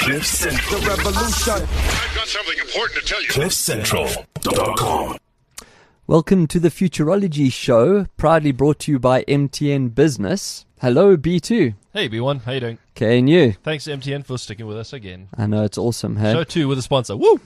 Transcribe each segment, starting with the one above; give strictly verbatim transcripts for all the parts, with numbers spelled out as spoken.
Cliff Central. The revolution. I've got something important to tell you. cliff central dot com. Welcome to the Futurology Show, proudly brought to you by M T N Business. Hello, B two. Hey, B one. How you doing? Okay, and you? Thanks, M T N, for sticking with us again. I know, it's awesome, hey? Show two with a sponsor. Woo!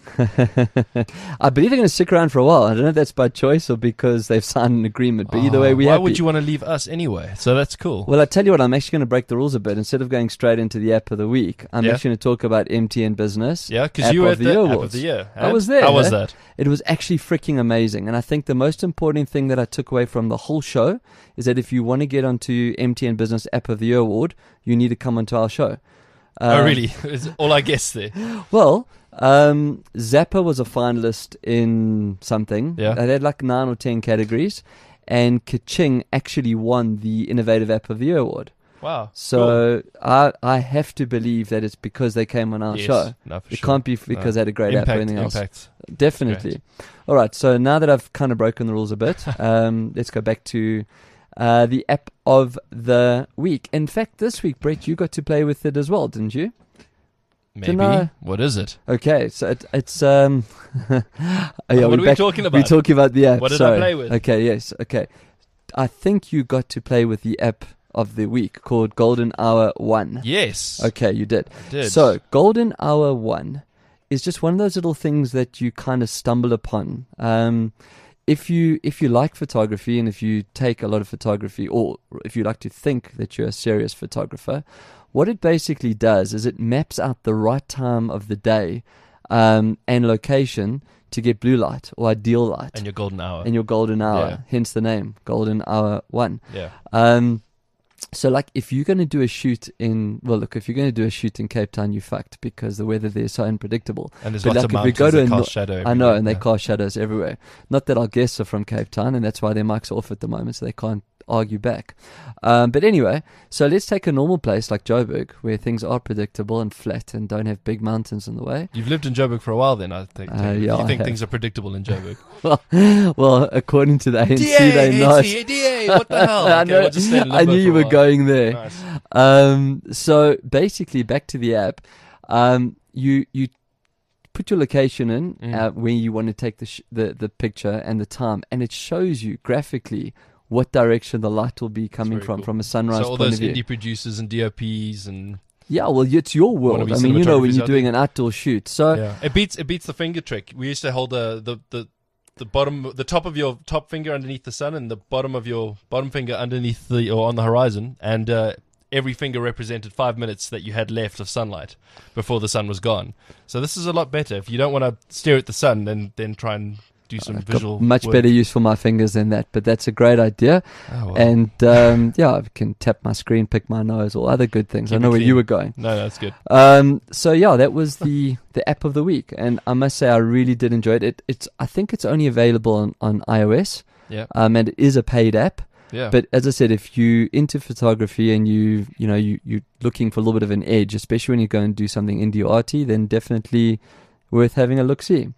I believe they're going to stick around for a while. I don't know if that's by choice or because they've signed an agreement, but either Oh, way, we Why happy. would you want to leave us anyway? So that's cool. Well, I tell you what, I'm actually going to break the rules a bit. Instead of going straight into the app of the week, I'm Yeah. actually going to talk about M T N Business. Yeah, because App you were of at the the Year App of Awards. the Year. I and was there. How was eh? that? It was actually freaking amazing. And I think the most important thing that I took away from the whole show is that if you want to get onto M T N Business App of the Year Award, you need to come onto our show. oh, Um, really? Is all I guess there. Well, um, Zappa was a finalist in something. Yeah. They had like nine or ten categories. And Kaching actually won the Innovative App of the Year Award. Wow. So I I have to believe that it's because they came on our Yes. show. No, for It sure. can't be f- because No. they had a great impact, app or anything else. Impact. Definitely. All right. So now that I've kind of broken the rules a bit, um, let's go back to uh, the app of the week. In fact, this week, Brett, you got to play with it as well, didn't you? Maybe. I- What is it? Okay. So it, it's um. oh, yeah, What we're are we back- talking We're about? talking about the app. What did I sorry. play with? Okay. Yes. Okay. I think you got to play with the app of the week called Golden Hour One. Yes. Okay, you did. I did. So, Golden Hour One is just one of those little things that you kind of stumble upon. Um, if you if you like photography and if you take a lot of photography, or if you like to think that you're a serious photographer, what it basically does is it maps out the right time of the day um, and location to get blue light or ideal light And your golden hour. in your golden hour. Yeah. Hence the name, Golden Hour One. yeah. Um, so like if you're going to do a shoot in, well look, if you're going to do a shoot in Cape Town, you're fucked because the weather there is so unpredictable. And there's But lots like of if we mountains go to that a no- cast shadow. I know, everywhere. and they Yeah. cast shadows everywhere. Not that our guests are from Cape Town, and that's why their mics are off at the moment, so they can't argue back. Um, but anyway, so let's take a normal place like Joburg, where things are predictable and flat and don't have big mountains in the way. You've lived in Joburg for a while then, I think. Uh, yeah, you I think have. things are predictable in Joburg. well, well, according to the A N C, they're not. D A, what the hell? I, Okay, know, we'll just stay in I limbo knew for you a were while. going there. Nice. Um, so basically, back to the app. Um, you you put your location in Mm. uh, where you want to take the, sh- the the picture and the time, and it shows you graphically what direction the light will be coming very from cool. from a sunrise So all point those of view. indie producers and D O Ps and Yeah, well, it's your world. Wannabe I mean, you know, when cinematographers you're out doing there. an outdoor shoot. So yeah, it beats it beats the finger trick. We used to hold the the the the bottom, the top of your top finger underneath the sun, and the bottom of your bottom finger underneath the or on the horizon, and uh, every finger represented five minutes that you had left of sunlight before the sun was gone. So this is a lot better. If you don't want to stare at the sun, then then try and do some I've got visual. much work. better use for my fingers than that. But that's a great idea. Oh, well. And um, yeah, I can tap my screen, pick my nose, or other good things. Keep I know it where clean. you were going. no, no, that's good. Um, so yeah, that was the, the app of the week, and I must say I really did enjoy it. it it's I think it's only available on, on iOS, Yeah, um, and it is a paid app. yeah. But as I said, if you into photography and you you know you you're looking for a little bit of an edge, especially when you go and do something indie arty, then definitely worth having a look see.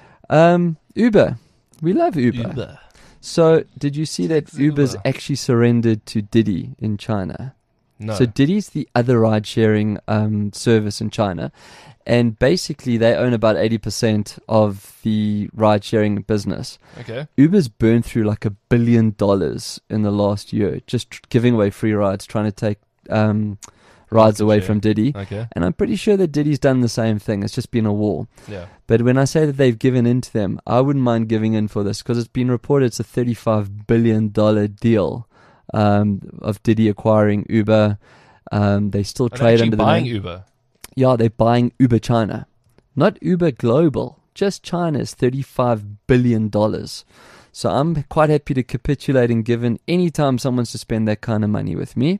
Um, Uber, we love Uber. Uber. So did you see that Uber. Uber's actually surrendered to Didi in China? No. So Didi's the other ride-sharing um, service in China, and basically they own about eighty percent of the ride-sharing business. okay. Uber's burned through like a billion dollars in the last year, just tr- giving away free rides, trying to take um, rides Market away share. from Didi. Okay. And I'm pretty sure that Didi's done the same thing. It's just been a war. Yeah. But when I say that they've given in to them, I wouldn't mind giving in for this because it's been reported it's a thirty-five billion dollars deal um, of Didi acquiring Uber. Um, they still Are they trade actually under the buying name. Uber? Yeah, they're buying Uber China. Not Uber Global. Just China's thirty-five billion dollars. So I'm quite happy to capitulate and give in any time someone's to spend that kind of money with me.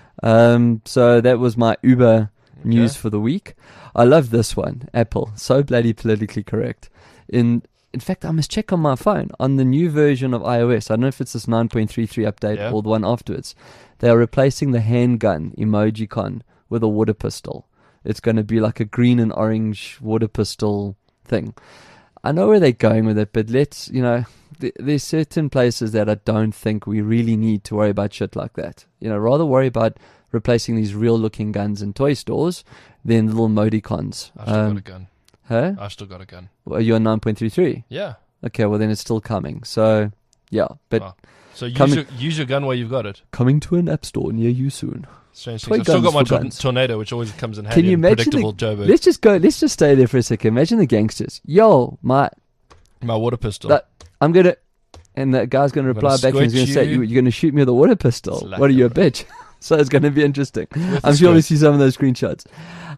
Um, so that was my Uber news Okay. for the week. I love this one. Apple. So bloody politically correct. In in fact, I must check on my phone. On the new version of iOS, I don't know if it's this nine point three three update Yeah. or the one afterwards, they are replacing the handgun emojicon with a water pistol. It's going to be like a green and orange water pistol thing. I know where they're going with it, but let's, you know, th- there's certain places that I don't think we really need to worry about shit like that. You know, rather worry about replacing these real-looking guns in toy stores than little emoticons. I've still Um, got a gun. huh? I've still got a gun. Well, you're nine point three three. Yeah. Okay, well then it's still coming. So, yeah, but Oh. So use coming- your, use your gun while you've got it. coming to an app store near you soon. Strange Toy things. I've still guns got my for tor- guns. tornado, which always comes in handy. Can you and imagine predictable the, Joburg. let's just go, let's just stay there for a second. Imagine the gangsters. Yo, my, My water pistol. that, I'm going to, and the guy's going to I'm reply gonna back and he's going to squirt say, you. you, you're going to shoot me with a water pistol. Slacker. What are you, a bitch? So it's going to be interesting. With I'm the sure we'll squirt. see some of those screenshots.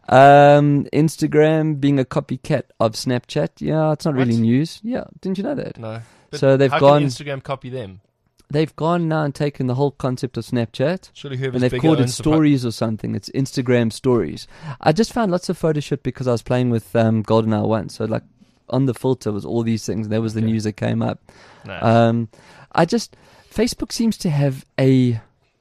Um, Instagram being a copycat of Snapchat. Yeah, it's not really What? news. Yeah, didn't you know that? No. But So they've how gone- can Instagram copy them? They've gone now and taken the whole concept of Snapchat Surely whoever's and they've bigger called it owns the pu- stories or something. It's Instagram stories. I just found lots of photo shit because I was playing with um, GoldenEye one. So like on the filter was all these things. There was the Okay. news that came up. Nah. Um, I just Facebook seems to have a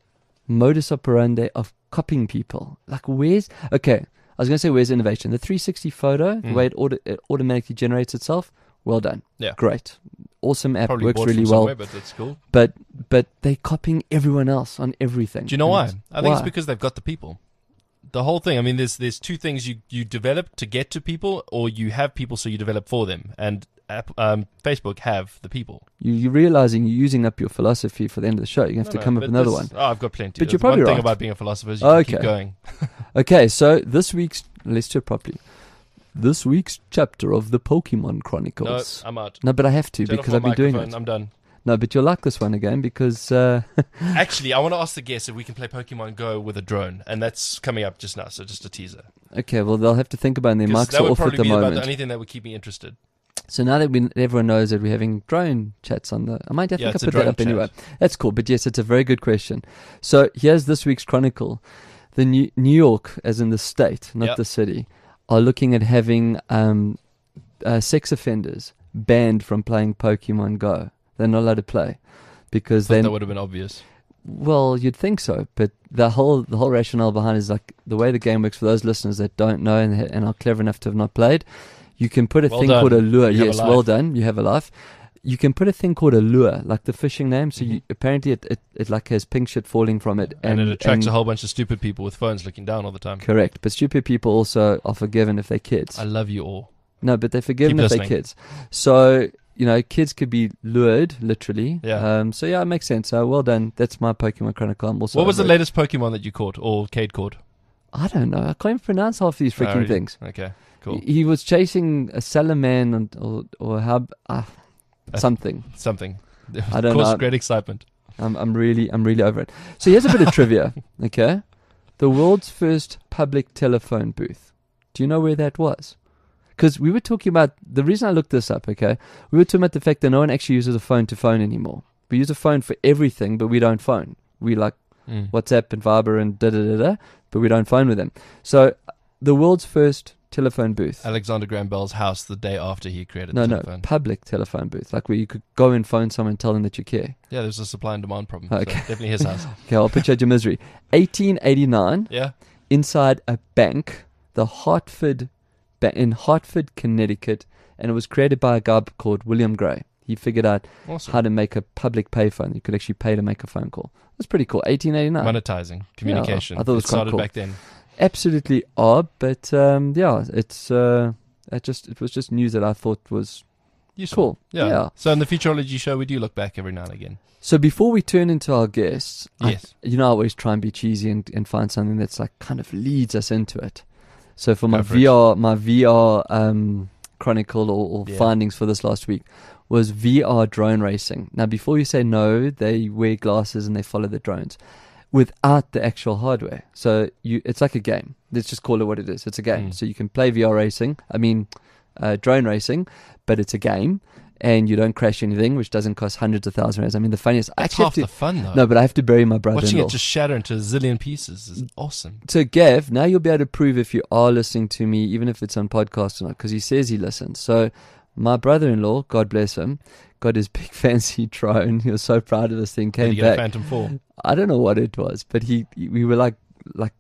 modus operandi of copying people. Like where's okay? I was going to say where's innovation? The three sixty photo, the Mm. way it, auto, it automatically generates itself. Well done. Yeah. Great. Awesome app. Probably Works bought really from well. somewhere, but that's cool. But but they're copying everyone else on everything. Do you know why? And I think it's why? because they've got the people. The whole thing. I mean, there's there's two things you you develop to get to people, or you have people so you develop for them. And app, um, Facebook have the people. You, you're realizing you're using up your philosophy for the end of the show. You have No, to no, come up but with another this- one. Oh, I've got plenty. But you're The probably one thing right. about being a philosopher is you Okay. can keep going. Okay, so this week's let's do it properly. This week's chapter of the Pokemon No, Chronicles. I'm out. No, but I have to Turn because off I've my been doing microphone. it. I'm done. No, but you'll like this one again because uh, Actually, I want to ask the guests if we can play Pokemon Go with a drone, and that's coming up just now. So just a teaser. okay, well they'll have to think about it. Their 'Cause mics that are would off at probably the be about moment. the only thing that would keep me interested. So now that we, everyone knows that we're having drone chats on the, I might I think Yeah, I it's a put that drone up chat. anyway. That's cool, but yes, it's a very good question. So here's this week's chronicle: the New, New York, as in the state, not Yep. the city, are looking at having um, uh, sex offenders banned from playing Pokemon Go. They're not allowed to play because Thought then, that would have been obvious. well, you'd think so, but the whole the whole rationale behind it is like the way the game works. For those listeners that don't know and, and are clever enough to have not played, you can put a Well thing done. called a lure. You have a Yes, life. well done. You have a life. You can put a thing called a lure, like the fishing name. So you, Mhm. apparently it, it it like has pink shit falling from it, And, and, it attracts and- a whole bunch of stupid people with phones looking down all the time. correct. But stupid people also are forgiven if they're kids. I love you all. No, but they're forgiven Keep if they're listening. kids. So you know, kids could be lured, literally. Yeah. Um. So yeah, it makes sense. So well done. That's my Pokemon Chronicle. I'm also. What was the over it. latest Pokemon that you caught, or Cade caught? I don't know. I can't even pronounce half these Oh, freaking really? things. Okay, cool. He, he was chasing a Salaman or or how uh, Uh, something. Something. I don't Caused know. great excitement. I'm I'm really I'm really over it. So here's a bit of trivia. Okay, the world's first public telephone booth. Do you know where that was? Because we were talking about the reason I looked this up. Okay, we were talking about the fact that no one actually uses a phone to phone anymore. We use a phone for everything, but we don't phone. We like Mm. WhatsApp and Viber and da da da da, but we don't phone with them. So the world's first telephone booth. Alexander Graham Bell's house the day after he created No, the no, telephone. public telephone booth, like where you could go and phone someone and tell them that you care. Yeah, there's a supply and demand problem. Okay. So definitely his house. Okay, I'll put you out your misery. eighteen eighty-nine, Yeah. inside a bank, the Hartford, ba- in Hartford, Connecticut, and it was created by a guy called William Gray. He figured out Awesome. how to make a public payphone. You could actually pay to make a phone call. That's pretty cool. eighteen eighty-nine. Monetizing communication. I thought it was it quite started cool. back then. Absolutely odd, but um, yeah, it's uh, it just it was just news that I thought was Useful. cool. Yeah. Yeah. So in the Futurology show, we do look back every now and again. So before we turn into our guests, I- Yes. you know, I always try and be cheesy and, and find something that's like kind of leads us into it. So for my Go for V R, my V R um, chronicle or, or Yeah. findings for this last week was V R drone racing. Now, before you say no, they wear glasses and they follow the drones without the actual hardware. So you, it's like a game. Let's just call it what it is. It's a game. Mm. So you can play V R racing. I mean, uh, drone racing, but it's a game. And you don't crash anything, which doesn't cost hundreds of thousands of rands. I mean, the funniest. I That's actually half have the to, fun, though. no, but I have to bury my Watching brother-in-law. it just shatter into a zillion pieces is awesome. So, Gav, now you'll be able to prove if you are listening to me, even if it's on podcast or not, because he says he listens. So, my brother-in-law, God bless him, got his big fancy drone. He was so proud of this thing. Did Came you get a back. Phantom four? I don't know what it was, but he, he- we were like, like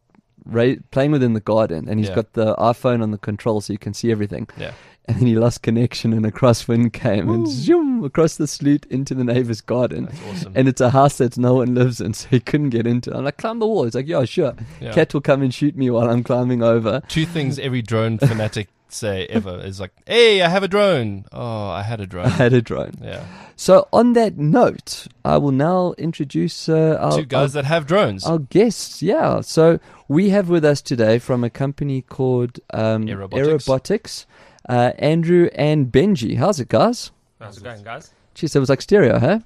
ra- playing within the garden, and he's Yeah. got the iPhone on the control so you can see everything. Yeah. And then he lost connection, and a crosswind came and zoom across the sloot into the neighbor's garden. That's awesome. And it's a house that no one lives in, so he couldn't get into it. I'm like, climb the wall. He's like, yeah, sure. Yeah. Cat will come and shoot me while I'm climbing over. Two things every drone fanatic say ever is like, hey, I have a drone. Oh, I had a I drone. had a drone. Yeah. So on that note, I will now introduce uh, our, Two guys our, that have drones. our guests. Yeah. So we have with us today from a company called um, Aerobotics. Aerobotics, uh, Andrew and Benji. How's it, guys? How's it going, guys? Jeez, that was like stereo, huh?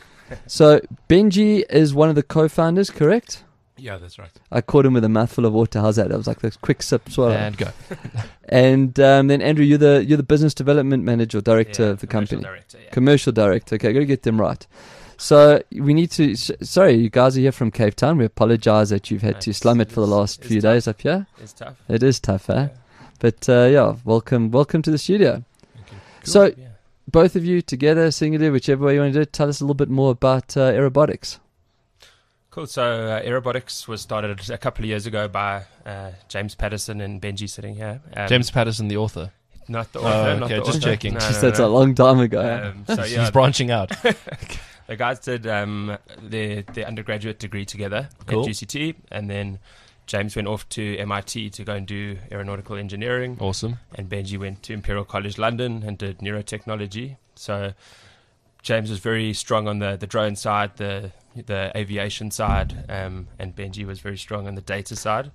So Benji is one of the co-founders, correct? Yeah, that's right. I caught him with a mouthful of water. How's that? That was like this quick sip swallow. And go. And um, then Andrew, you're the you're the business development manager, or director Yeah, of the commercial company, Director, yeah. commercial director. Okay, got to get them right. So we need to. S- sorry, you guys are here from Cape Town. We apologise that you've had to It's- slum it for the it's- last it's few tough. days up here. It's tough. It is tough, eh? Yeah. But uh, yeah, welcome, welcome to the studio. So Yeah. both of you together, singular, whichever way you want to do it, tell us a little bit more about uh, Aerobotics. Cool. So uh, Aerobotics was started a couple of years ago by uh, James Patterson and Benji sitting here. Um, James Patterson, the author. not the Oh, author. not okay, the just author. checking. No, Just no, that's no. a long time ago. eh? Um, so yeah, He's branching out. the guys did um, their their undergraduate degree together Cool. at G C T, and then James went off to M I T to go and do aeronautical engineering, Awesome. and Benji went to Imperial College London and did neurotechnology. So James was very strong on the, the drone side, the the aviation side, um, and Benji was very strong on the data side.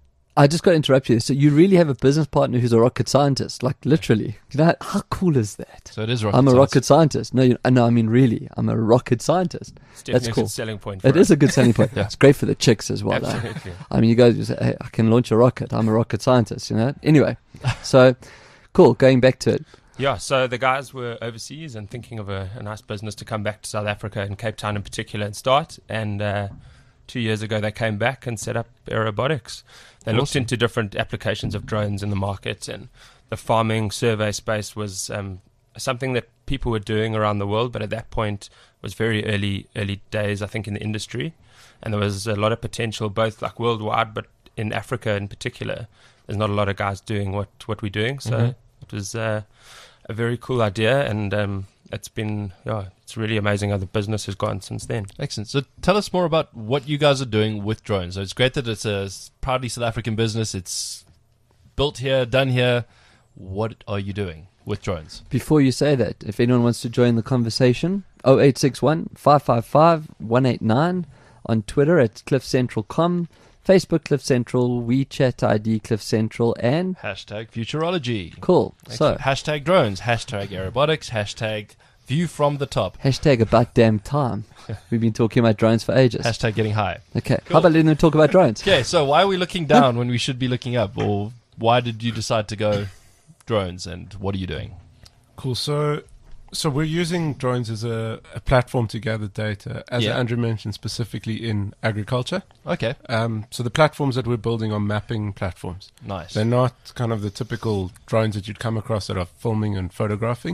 I just got to interrupt you. So you really have a business partner who's a rocket scientist, like literally. You know how cool is that? So it is rocket I'm a science. rocket scientist. No, you, no, I mean really, I'm a rocket scientist. It's definitely That's cool. a good selling point for It us. is a good selling point. Yeah. It's great for the chicks as well. though. Absolutely. I mean, you guys just say, hey, I can launch a rocket. I'm a rocket scientist, you know? Anyway, so cool. Going back to it. Yeah, so the guys were overseas and thinking of a, a nice business to come back to South Africa and Cape Town in particular and start. And uh, two years ago, they came back and set up Aerobotics. They looked Awesome. into different applications of drones in the market, and the farming survey space was um, something that people were doing around the world, but at that point was very early early days, I think, in the industry. And there was a lot of potential, both like worldwide, but in Africa in particular. There's not a lot of guys doing what, what we're doing, so Mhm. it was uh, a very cool idea, and um, it's been, yeah, it's really amazing how the business has gone since then. Excellent. So tell us more about what you guys are doing with drones. So it's great that it's a s- proudly South African business. It's built here, done here. What are you doing with drones? Before you say that, if anyone wants to join the conversation, oh eight six one, five five five, one eight nine on Twitter at Cliff Central dot com, Facebook Cliff Central, WeChat I D Cliff Central, and Hashtag futurology. cool. So, Excellent. Hashtag drones. Hashtag aerobotics. Hashtag view from the top. hashtag about damn time. We've been talking about drones for ages. Hashtag getting high. Okay, Cool. how about letting them talk about drones? Okay, so why are we looking down when we should be looking up? Or why did you decide to go drones, and what are you doing? Cool. So, so we're using drones as a, a platform to gather data, as Yeah. Andrew mentioned, specifically in agriculture. Okay, Um, so the platforms that we're building are mapping platforms. nice. They're not kind of the typical drones that you'd come across that are filming and photographing.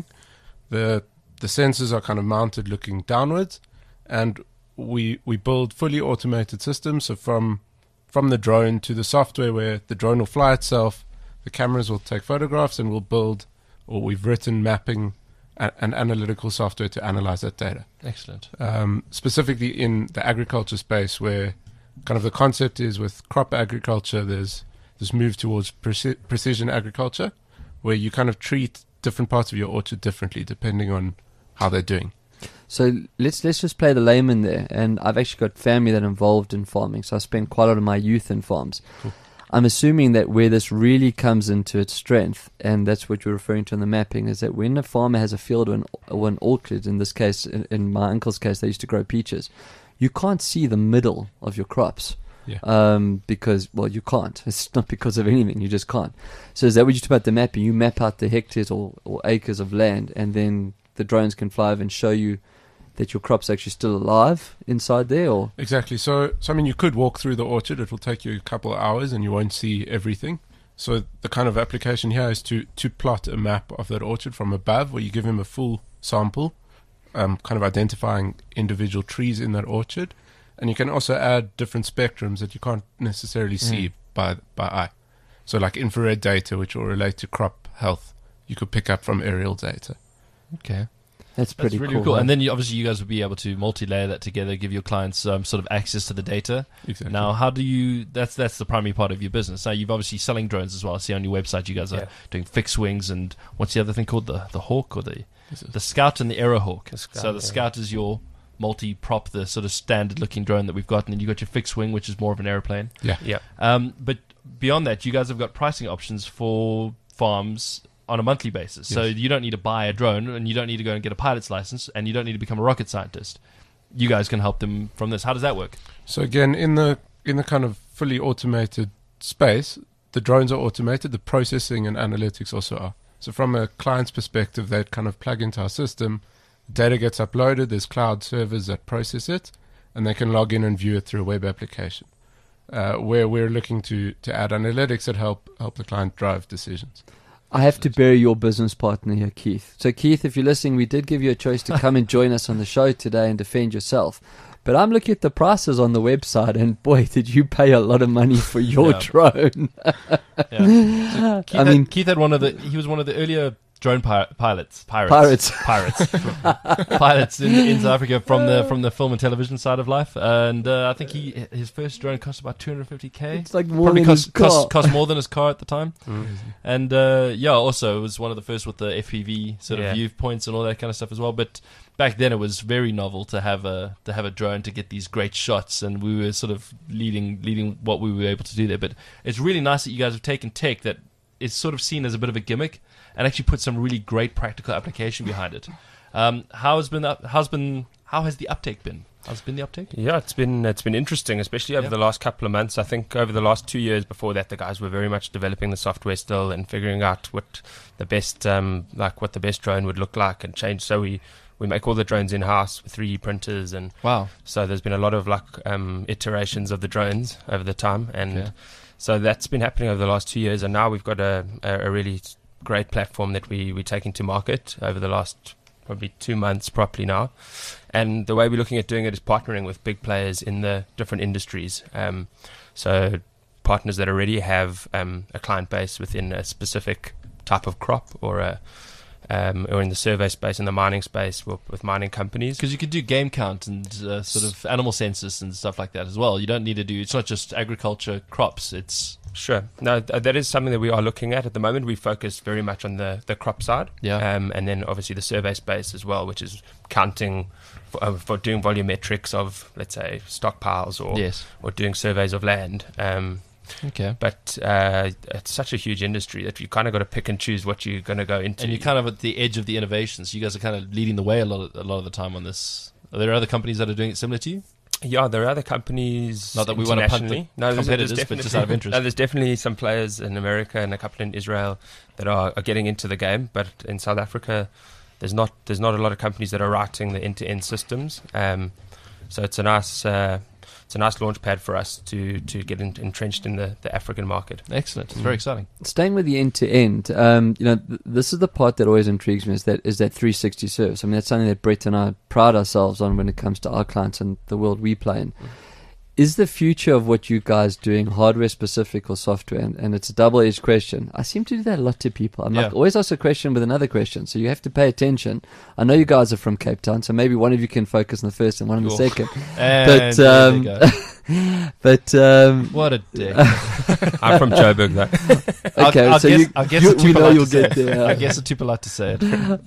The the sensors are kind of mounted looking downwards, and we we build fully automated systems. So from from the drone to the software, where the drone will fly itself, the cameras will take photographs, and we'll build, or we've written mapping a- and analytical software to analyze that data. Excellent. Um, specifically in the agriculture space, where kind of the concept is with crop agriculture, there's this move towards preci- precision agriculture, where you kind of treat different parts of your orchard differently depending on how they're doing. So let's let's just play the layman there. And I've actually got family that are involved in farming, so I spent quite a lot of my youth in farms. Cool. I'm assuming that where this really comes into its strength, and that's what you're referring to in the mapping, is that when a farmer has a field or an, or an orchard, in this case, in, in my uncle's case, they used to grow peaches, you can't see the middle of your crops. Yeah. Um, because, well, you can't. It's not because of anything. You just can't. So is that what you talk about the mapping? You map out the hectares or, or acres of land, and then the drones can fly over and show you that your crop's actually still alive inside there, or Exactly. So, so I mean, you could walk through the orchard. It will take you a couple of hours, and you won't see everything. So the kind of application here is to to plot a map of that orchard from above, where you give him a full sample, um, kind of identifying individual trees in that orchard, and you can also add different spectrums that you can't necessarily see by by eye. So like infrared data, which will relate to crop health, you could pick up from aerial data. Okay. That's pretty That's really cool. cool. huh? And then you, obviously you guys would be able to multi-layer that together, give your clients um, sort of access to the data. Exactly. Now, how do you? That's that's the primary part of your business. Now, you've obviously selling drones as well. I see on your website you guys are Yeah. doing fixed wings and what's the other thing called the the hawk or the This is- the Scout and the Aerohawk. The Scout, so the yeah. Scout is your multi-prop, the sort of standard-looking drone that we've got, and then you got your fixed wing, which is more of an aeroplane. Yeah. Yeah. Um, but beyond that, you guys have got pricing options for farms on a monthly basis. So Yes. you don't need to buy a drone, and you don't need to go and get a pilot's license, and you don't need to become a rocket scientist. You guys can help them from this. How does that work? So again, in the in the kind of fully automated space, the drones are automated. The processing and analytics also are. So from a client's perspective, they'd kind of plug into our system. Data gets uploaded. There's cloud servers that process it, and they can log in and view it through a web application. Uh, where we're looking to to add analytics that help help the client drive decisions. I have to bury your business partner here, Keith. So, Keith, if you're listening, we did give you a choice to come and join us on the show today and defend yourself. But I'm looking at the prices on the website, and boy, did you pay a lot of money for your Yeah. drone. Yeah. So Keith, I had, mean- Keith had one of the. He was one of the earlier drone pi- pilots, pirates, Pirates. pirates, pilots in, in South Africa from the from the film and television side of life. And uh, I think he his first drone cost about two hundred fifty k. It's like more Probably than his cost, car. cost cost more than his car at the time. Mm. And uh, yeah, also it was one of the first with the F P V sort of Yeah. viewpoints and all that kind of stuff as well. But back then it was very novel to have a to have a drone to get these great shots, and we were sort of leading leading what we were able to do there. But it's really nice that you guys have taken tech that is sort of seen as a bit of a gimmick and actually put some really great practical application behind it. Um, how has been the, how's been how has the uptake been? How's been the uptake? Yeah, it's been it's been interesting, especially over Yeah. the last couple of months. I think over the last two years before that, the guys were very much developing the software still and figuring out what the best um, like what the best drone would look like and change. So we, we make all the drones in house with three D printers, and Wow. so there's been a lot of like um, iterations of the drones over the time, and Yeah. so that's been happening over the last two years. And now we've got a, a, a really great platform that we we taking to market over the last probably two months properly now. And the way we're looking at doing it is partnering with big players in the different industries. Um, so partners that already have um, a client base within a specific type of crop, or a um, or in the survey space, in the mining space, with, with mining companies. Because you can do game count and uh, sort of animal census and stuff like that as well. You don't need to do. It's not just agriculture crops. It's Sure. No, th- that is something that we are looking at at the moment. We focus very much on the, the crop side. Yeah. Um, and then obviously the survey space as well, which is counting for, uh, for doing volumetrics of, let's say, stockpiles or yes. or doing surveys of land. Um, Okay. but uh, it's such a huge industry that you kind of got to pick and choose what you're going to go into. And you're kind of at the edge of the innovations. You guys are kind of leading the way a lot of, a lot of the time on this. Are there other companies that are doing it similar to you? Yeah, there are other companies. Not that we want to punt the internationally. No, there's- competitors, there's but just definitely- out of interest. No, there's definitely some players in America and a couple in Israel that are, are getting into the game. But in South Africa, there's not there's not a lot of companies that are writing the end-to-end systems. Um, so it's a nice uh, it's a nice launch pad for us to to get in, entrenched in the, the African market. Excellent. It's very exciting. Staying with the end to end, um, you know, th- this is the part that always intrigues me is that is that three sixty service. I mean, that's something that Brett and I pride ourselves on when it comes to our clients and the world we play in. Is the future of what you guys doing hardware specific or software? And, and it's a double edged question. I seem to do that a lot to people. I'm Yeah. like, always ask a question with another question, so you have to pay attention. I know you guys are from Cape Town, so maybe one of you can focus on the first and one on the Sure. second. And But there um, they go. but um, What a dick. I'm from Joburg, though. okay, I'll, I'll so guess, you, I'll guess you it's too we know polite you'll to say get it. there. I guess it's too polite to say it.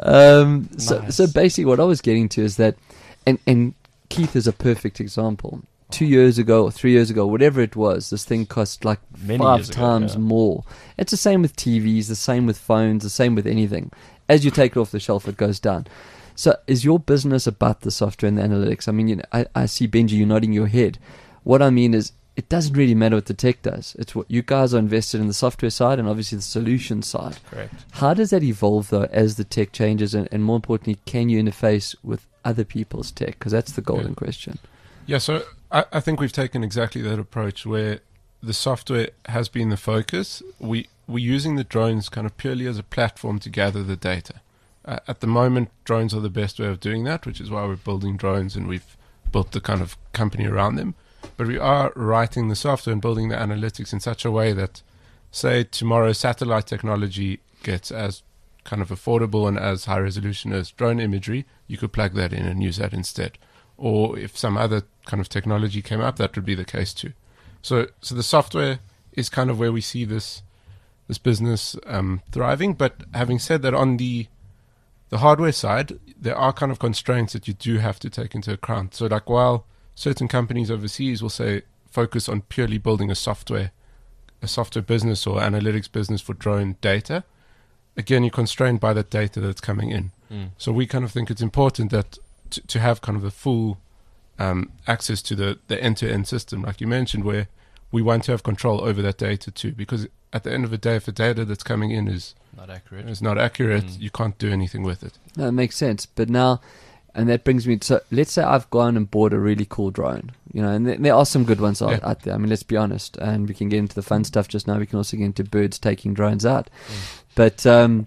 Um, so, Nice. so basically, what I was getting to is that, and, and Keith is a perfect example. Two years ago or three years ago, whatever it was, this thing cost like Many five years ago, times yeah. more. It's the same with T Vs, the same with phones, the same with anything. As you take it off the shelf, it goes down. So, is your business about the software and the analytics? I mean, you know, I, I see Benji, you're nodding your head. What I mean is, it doesn't really matter what the tech does. It's what you guys are invested in the software side and obviously the solution side. Correct. How does that evolve, though, as the tech changes? And, and more importantly, can you interface with other people's tech? Because that's the golden Yeah. question. Yeah, so I, I think we've taken exactly that approach where the software has been the focus. We, we're using the drones kind of purely as a platform to gather the data. Uh, at the moment, drones are the best way of doing that, which is why we're building drones and we've built the kind of company around them. but we are writing the software and building the analytics in such a way that, say, tomorrow satellite technology gets as kind of affordable and as high resolution as drone imagery, you could plug that in and use that instead. Or if some other kind of technology came up, that would be the case too. So, so the software is kind of where we see this this business um, thriving. But having said that, on the the hardware side, there are kind of constraints that you do have to take into account. So, like while certain companies overseas will say focus on purely building a software a software business or analytics business for drone data, again, you're constrained by that data that's coming in. Mm. So we kind of think it's important that to, to have kind of the full um, access to the, the end-to-end system, like you mentioned, where we want to have control over that data too. Because at the end of the day, if the data that's coming in is Not accurate. is not accurate, Mm. you can't do anything with it. No, it makes sense. But now, and that brings me to, so let's say I've gone and bought a really cool drone, you know, and th- there are some good ones out, Yeah. out there. I mean, let's be honest. And we can get into the fun stuff just now. We can also get into birds taking drones out. But um,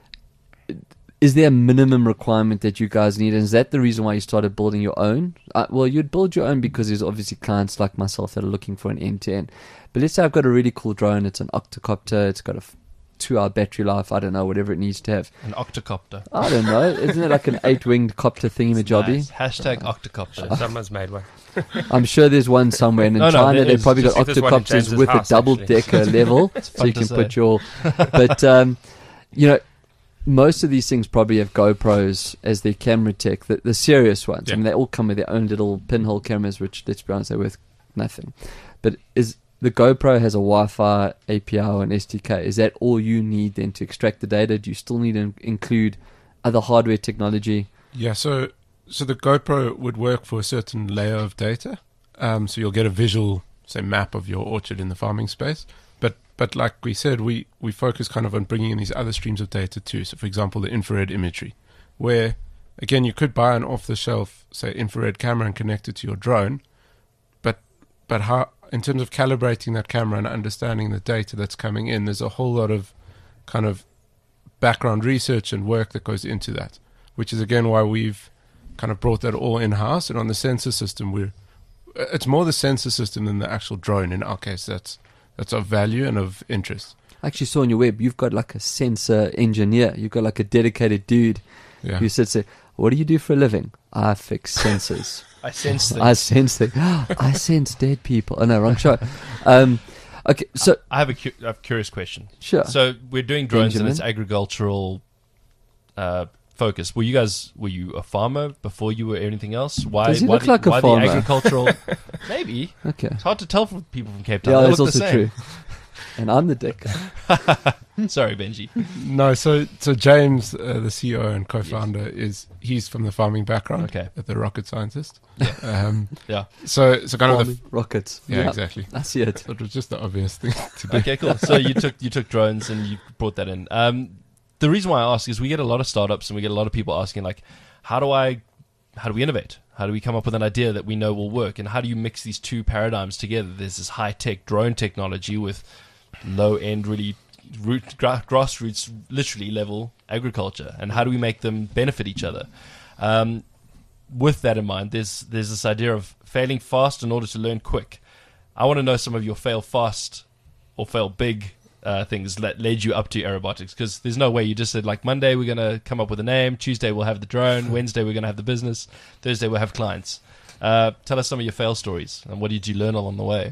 is there a minimum requirement that you guys need? And is that the reason why you started building your own? Uh, well, you'd build your own because there's obviously clients like myself that are looking for an end-to-end. But let's say I've got a really cool drone. It's an octocopter. It's got a f- two-hour battery life. I don't know, whatever it needs to have. An octocopter. I don't know. Isn't it like an eight-winged copter thingy-majobby? Nice. Hashtag octocopter. Someone's made one. I'm sure there's one somewhere. And in No, no, China, there they've is. probably got Just- there's one in octocopters James's with a house, double-decker level, so fun you to can say. put your... But, um, you know, most of these things probably have GoPros as their camera tech, the, the serious ones. I Yeah. mean, they all come with their own little pinhole cameras, which, let's be honest, they're worth nothing. But is the GoPro has a Wi-Fi, A P I, and S D K. Is that all you need then to extract the data? Do you still need to in- include other hardware technology? Yeah, so so the GoPro would work for a certain layer of data. Um, so you'll get a visual, say, map of your orchard in the farming space. But but like we said, we, we focus kind of on bringing in these other streams of data too. So, for example, the infrared imagery, where, again, you could buy an off-the-shelf, say, infrared camera and connect it to your drone. But but how, in terms of calibrating that camera and understanding the data that's coming in, there's a whole lot of kind of background research and work that goes into that, which is, again, why we've kind of brought that all in-house. And on the sensor system, we're it's more the sensor system than the actual drone. In our case, that's that's of value and of interest. I actually saw on your web, you've got like a sensor engineer. You've got like a dedicated dude Yeah. who sits there. What do you do for a living? I fix sensors. I sense I things. sense things. I sense dead people. Oh, no, wrong show. Um, okay, so, I have a, cu- I have a curious question. sure. So we're doing drones Benjamin? and it's agricultural uh, focus. Were you guys, were you a farmer before you were anything else? Why, Does he why look the, like a why farmer? the agricultural? Maybe. Okay. It's hard to tell from people from Cape Town. Yeah, They that's look the also same. true. And I'm the dick. Sorry, Benji. No, so so James, uh, the C E O and co-founder, is he's from the farming background. Okay. At the rocket scientist. Um, Yeah. so so kind of the Farming rockets. yeah, exactly. I see it. So it was just the obvious thing to do. Okay, cool. So you took you took drones and you brought that in. Um, the reason why I ask is we get a lot of startups and we get a lot of people asking like, how do I, how do we innovate? How do we come up with an idea that we know will work? And how do you mix these two paradigms together? There's this high tech drone technology with low end, really root gra- grassroots, literally level agriculture. And how do we make them benefit each other? Um, with that in mind, there's there's this idea of failing fast in order to learn quick. I want to know some of your fail fast or fail big uh, things that led you up to aerobotics, because there's no way you just said like Monday we're going to come up with a name, Tuesday we'll have the drone, Wednesday we're going to have the business, Thursday we'll have clients. Uh, tell us some of your fail stories and what did you learn along the way?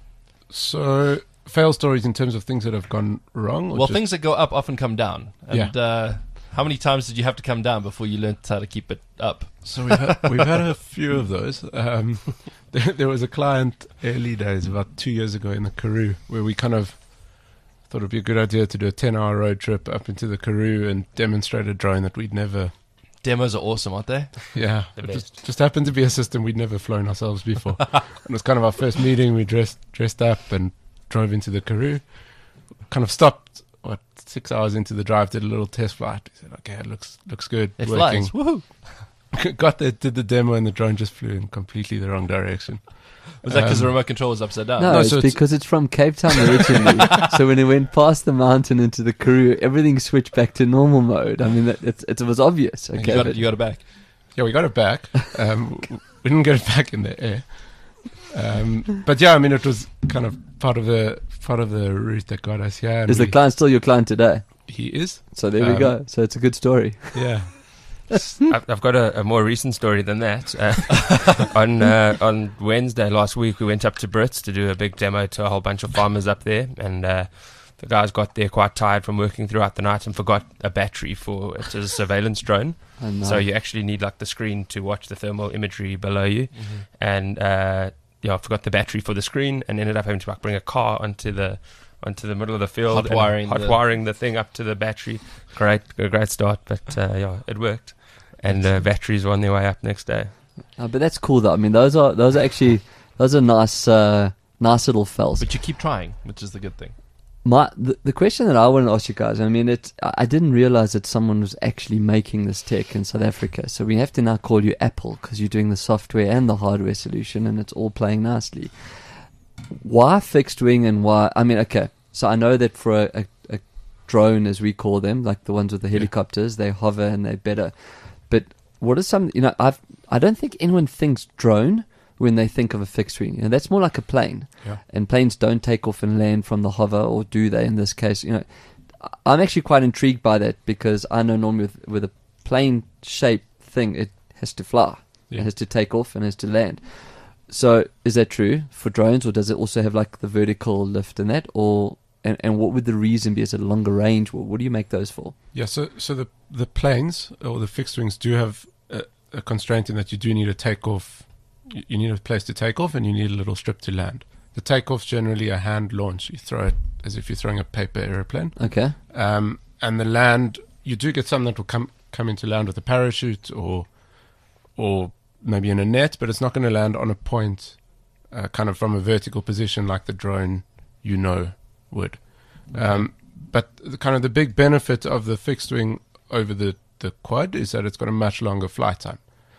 So fail stories in terms of things that have gone wrong. Or Well, just- things that go up often come down. And Yeah. uh, how many times did you have to come down before you learned how to keep it up? So we've had, we've had a few of those. Um, there, there was a client early days, about two years ago in the Karoo, where we kind of thought it'd be a good idea to do a ten-hour road trip up into the Karoo and demonstrate a drone that we'd never. Demos are awesome, aren't they? Yeah, The it best. just, just happened to be a system we'd never flown ourselves before. And it was kind of our first meeting. We dressed dressed up and drove into the Karoo. Kind of stopped. What six hours into the drive, did a little test flight. We said, "Okay, it looks looks good, It working." flies. Woohoo! Got there, did the demo, and the drone just flew in completely the wrong direction. Was that because the Um, remote control was upside down? No, No, it's so it's- because it's from Cape Town originally. So when it went past the mountain into the Karoo, everything switched back to normal mode. I mean, that, it's, it was obvious. You Okay, got, but it, you got it back. Yeah, we got it back. Um, we didn't get it back in the air. Um, but yeah, I mean, it was kind of part of the part of the route that got us here. and Is the we- client still your client today? He is. So there we Um, go. So it's a good story. Yeah. I've, I've got a, a more recent story than that. Uh, on uh, on Wednesday last week, we went up to Brits to do a big demo to a whole bunch of farmers up there, and uh, the guys got there quite tired from working throughout the night and forgot a battery for it is a surveillance drone. I know. So you actually need like the screen to watch the thermal imagery below you, Mm-hmm. and uh, yeah, I forgot the battery for the screen, and ended up having to like bring a car onto the onto the middle of the field, Hot and wiring hot the- wiring the thing up to the battery. Great, a great start, but uh, yeah, it worked, and uh, batteries were on their way up next day. Uh, but that's cool though. I mean, those are those are actually those are nice, uh, nice little fells. But you keep trying, which is the good thing. My the, the question that I want to ask you guys. I mean, it. I I didn't realize that someone was actually making this tech in South Africa. So we have to now call you Apple because you're doing the software and the hardware solution, and it's all playing nicely. Why fixed wing and why? I mean, okay. So I know that for a, a, a drone, as we call them, like the ones with the helicopters, they hover and they're better. But what is some? You know, I've I don't think anyone thinks drone when they think of a fixed wing. You know, that's more like a plane. Yeah. And planes don't take off and land from the hover, or do they? In this case, you know, I'm actually quite intrigued by that because I know normally with with a plane shaped thing, it has to fly, Yeah. it has to take off and has to land. So is that true for drones, or does it also have like the vertical lift and that, or and, and what would the reason be? Is it a longer range? What, what do you make those for? Yeah, so so the the planes or the fixed wings do have a, a constraint in that you do need a takeoff. You, you need a place to take off, and you need a little strip to land. The takeoff's generally a hand launch. You throw it as if you're throwing a paper airplane. Okay. Um, and the land, you do get some that will come come into land with a parachute or or maybe in a net, but it's not going to land on a point, uh, kind of from a vertical position like the drone, you know, would. Um, but the, kind of the big benefit of the fixed wing over the, the quad is that it's got a much longer flight time.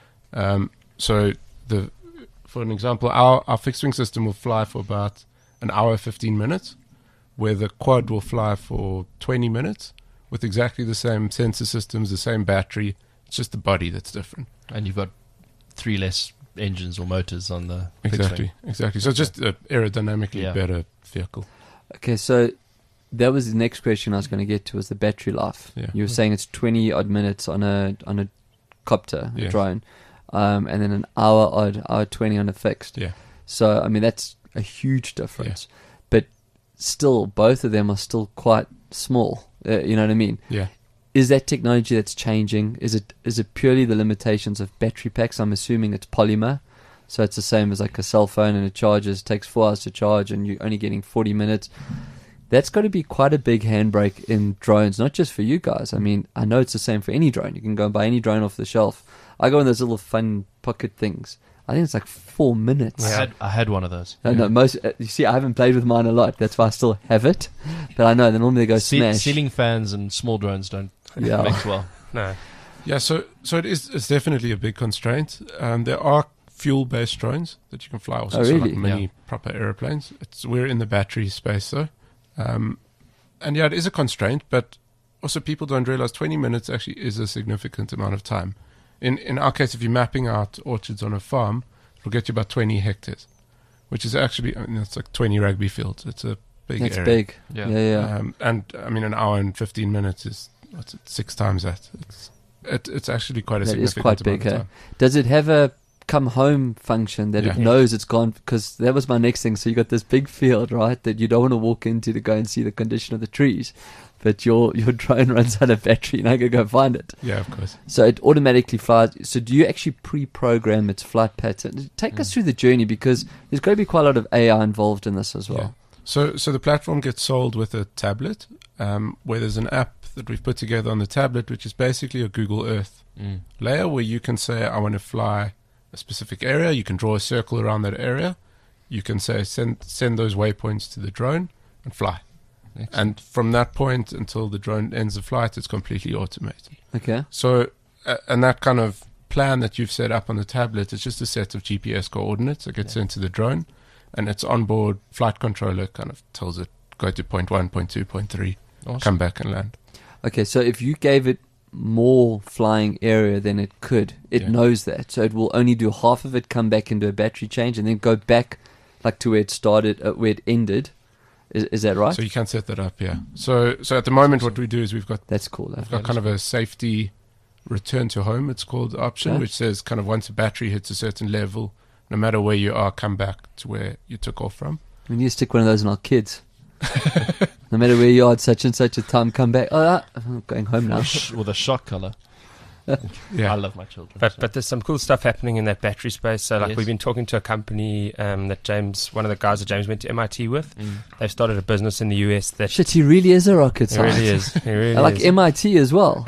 Um, so the for an example, our, our fixed wing system will fly for about an hour, fifteen minutes, where the quad will fly for twenty minutes with exactly the same sensor systems, the same battery. It's just the body that's different. And you've got three less engines or motors on the fixed Exactly, wing. exactly. So it's just an aerodynamically Yeah. better vehicle. Okay, so that was the next question I was going to get to, was the battery life. Yeah. You were saying it's twenty odd minutes on a on a copter, a Yes. drone, um, and then an hour odd, hour twenty on a fixed. Yeah. So I mean that's a huge difference, but still both of them are still quite small. Uh, you know what I mean? Yeah. Is that technology that's changing? Is it is it purely the limitations of battery packs? I'm assuming it's polymer, so it's the same as like a cell phone, and it charges takes four hours to charge, and you're only getting forty minutes. That's got to be quite a big handbrake in drones, not just for you guys. I mean, I know it's the same for any drone. You can go and buy any drone off the shelf. I go in those little fun pocket things. I think it's like four minutes. I had, I had one of those. No, no, most. Uh, you see, I haven't played with mine a lot. That's why I still have it. But I know they normally go Ce- smash. Ceiling fans and small drones don't Yeah. mix well. No, Yeah, so so it is. It's definitely a big constraint. Um, there are fuel-based drones that you can fly, also Oh, so really? like mini Yeah. proper airplanes. It's we're in the battery space though, um, and yeah, it is a constraint. But also, people don't realize twenty minutes actually is a significant amount of time. In in our case, if you're mapping out orchards on a farm, it'll get you about twenty hectares, which is actually I mean, it's like twenty rugby fields. It's a big That's area. big. Yeah. Yeah, yeah. Um, and I mean, an hour and fifteen minutes is what's it, six times that. It's it, it's actually quite a That is significant quite amount big. of Hey? time. Does it have a come home function that it Yeah. knows it's gone? Because that was my next thing. So you got this big field, right, that you don't want to walk into to go and see the condition of the trees, but your your drone runs out of battery and I can go find it. Yeah, of course. So it automatically flies. So do you actually pre-program its flight pattern? Take Mm. us through the journey, because there's got to be quite a lot of A I involved in this as well. Yeah. So so the platform gets sold with a tablet, um, where there's an app that we've put together on the tablet, which is basically a Google Earth Mm. layer where you can say, I want to fly a specific area. You can draw a circle around that area. You can say, send send those waypoints to the drone and fly. Excellent. And from that point until the drone ends the flight, it's completely automated. Okay. So, uh, and that kind of plan that you've set up on the tablet is just a set of G P S coordinates that get sent to the drone, and its onboard flight controller kind of tells it, go to point one, point two, point three, Awesome. come back and land. Okay, so if you gave it more flying area than it could. It Yeah. knows that. So it will only do half of it, come back into a battery change, and then go back like to where it started, uh, where it ended. Is, is that right? So you can set that up, yeah. So so at the moment, what we do is we've got That's cool. we've got kind of a safety return to home. It's called option, Yeah. which says kind of once a battery hits a certain level, no matter where you are, come back to where you took off from. We need to stick one of those in our kids. No matter where you are at such and such a time, come back. Oh, ah, I'm going home now. Sh- with a shock color. Yeah. I love my children. But so. but there's some cool stuff happening in that battery space. So like Yes. we've been talking to a company um, that James, one of the guys that James went to M I T with. Mm. They've started a business in the U S that Shit, he really is a rocket it really scientist. is. It really I like is. M I T as well.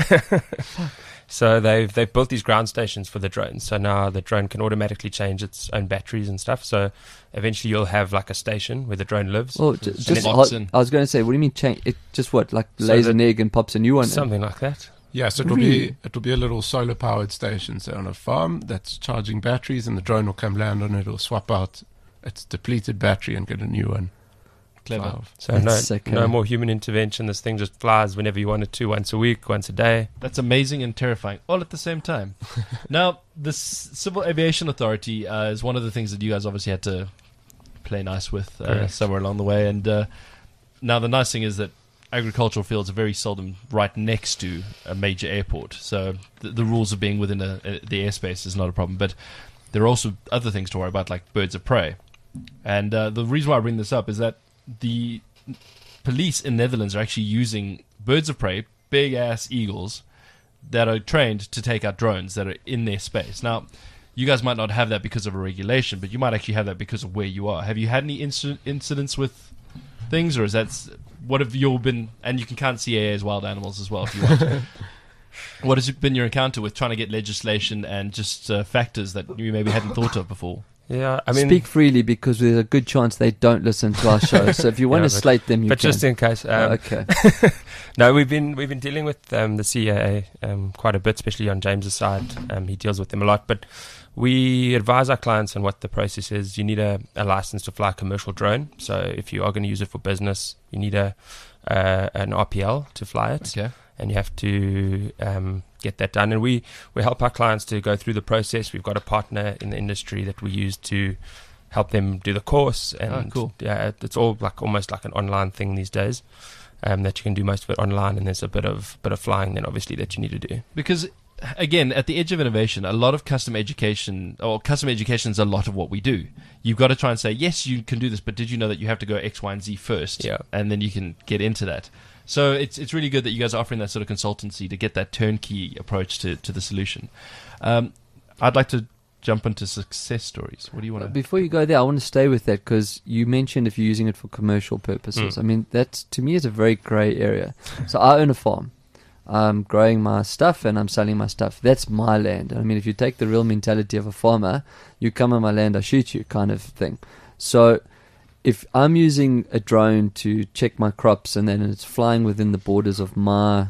So they've they've built these ground stations for the drones. So now the drone can automatically change its own batteries and stuff. So eventually you'll have like a station where the drone lives. Well, j- And just it locks I, in. I was going to say, what do you mean change? It just what, like So lays that- an egg and pops a new one in? Something like that. Yeah, so it will be it will be a little solar powered station, so on a farm that's charging batteries, and the drone will come land on it, it'll swap out its depleted battery and get a new one. Clever. Fly off. So That's no sick, no eh? more human intervention. This thing just flies whenever you want it to, once a week, once a day. That's amazing and terrifying, all at the same time. Now, the S- Civil Aviation Authority uh, is one of the things that you guys obviously had to play nice with uh, Correct. somewhere along the way. And uh, now the nice thing is that agricultural fields are very seldom right next to a major airport. So the, the rules of being within a, a, the airspace is not a problem. But there are also other things to worry about, like birds of prey. And uh, the reason why I bring this up is that the police in Netherlands are actually using birds of prey, big ass eagles, that are trained to take out drones that are in their space. Now, you guys might not have that because of a regulation, but you might actually have that because of where you are. Have you had any inci- incidents with things, or is that s- what have you all been? And you can count C A A as wild animals as well if you want to. What has been your encounter with trying to get legislation and just uh, factors that you maybe hadn't thought of before? Yeah, I mean, Speak freely, because there's a good chance they don't listen to our show. So if you want Yeah, to but- slate them, you but can. just in case, um, Oh, okay. no, we've been we've been dealing with um, the C A A um, quite a bit, especially on James's side. Um, he deals with them a lot, but we advise our clients on what the process is. You need a, a license to fly a commercial drone. So if you are going to use it for business, you need a uh, an R P L to fly it. Okay. And you have to um, get that done. And we, we help our clients to go through the process. We've got a partner in the industry that we use to help them do the course. And Oh, cool. yeah, it's all like almost like an online thing these days. Um, that you can do most of it online, and there's a bit of bit of flying then obviously that you need to do. Because again, at the edge of innovation, a lot of custom education, or custom education is a lot of what we do. You've got to try and say, yes, you can do this, but did you know that you have to go X, Y, and Z first? Yeah. And then you can get into that. So it's it's really good that you guys are offering that sort of consultancy to get that turnkey approach to, to the solution. Um, I'd like to jump into success stories. What do you want to... Before you go there, I want to stay with that, because you mentioned if you're using it for commercial purposes. Mm. I mean, that to me is a very grey area. So I own a farm. I'm growing my stuff and I'm selling my stuff. That's my land. I mean, if you take the real mentality of a farmer, you come on my land, I shoot you, kind of thing. So if I'm using a drone to check my crops and then it's flying within the borders of my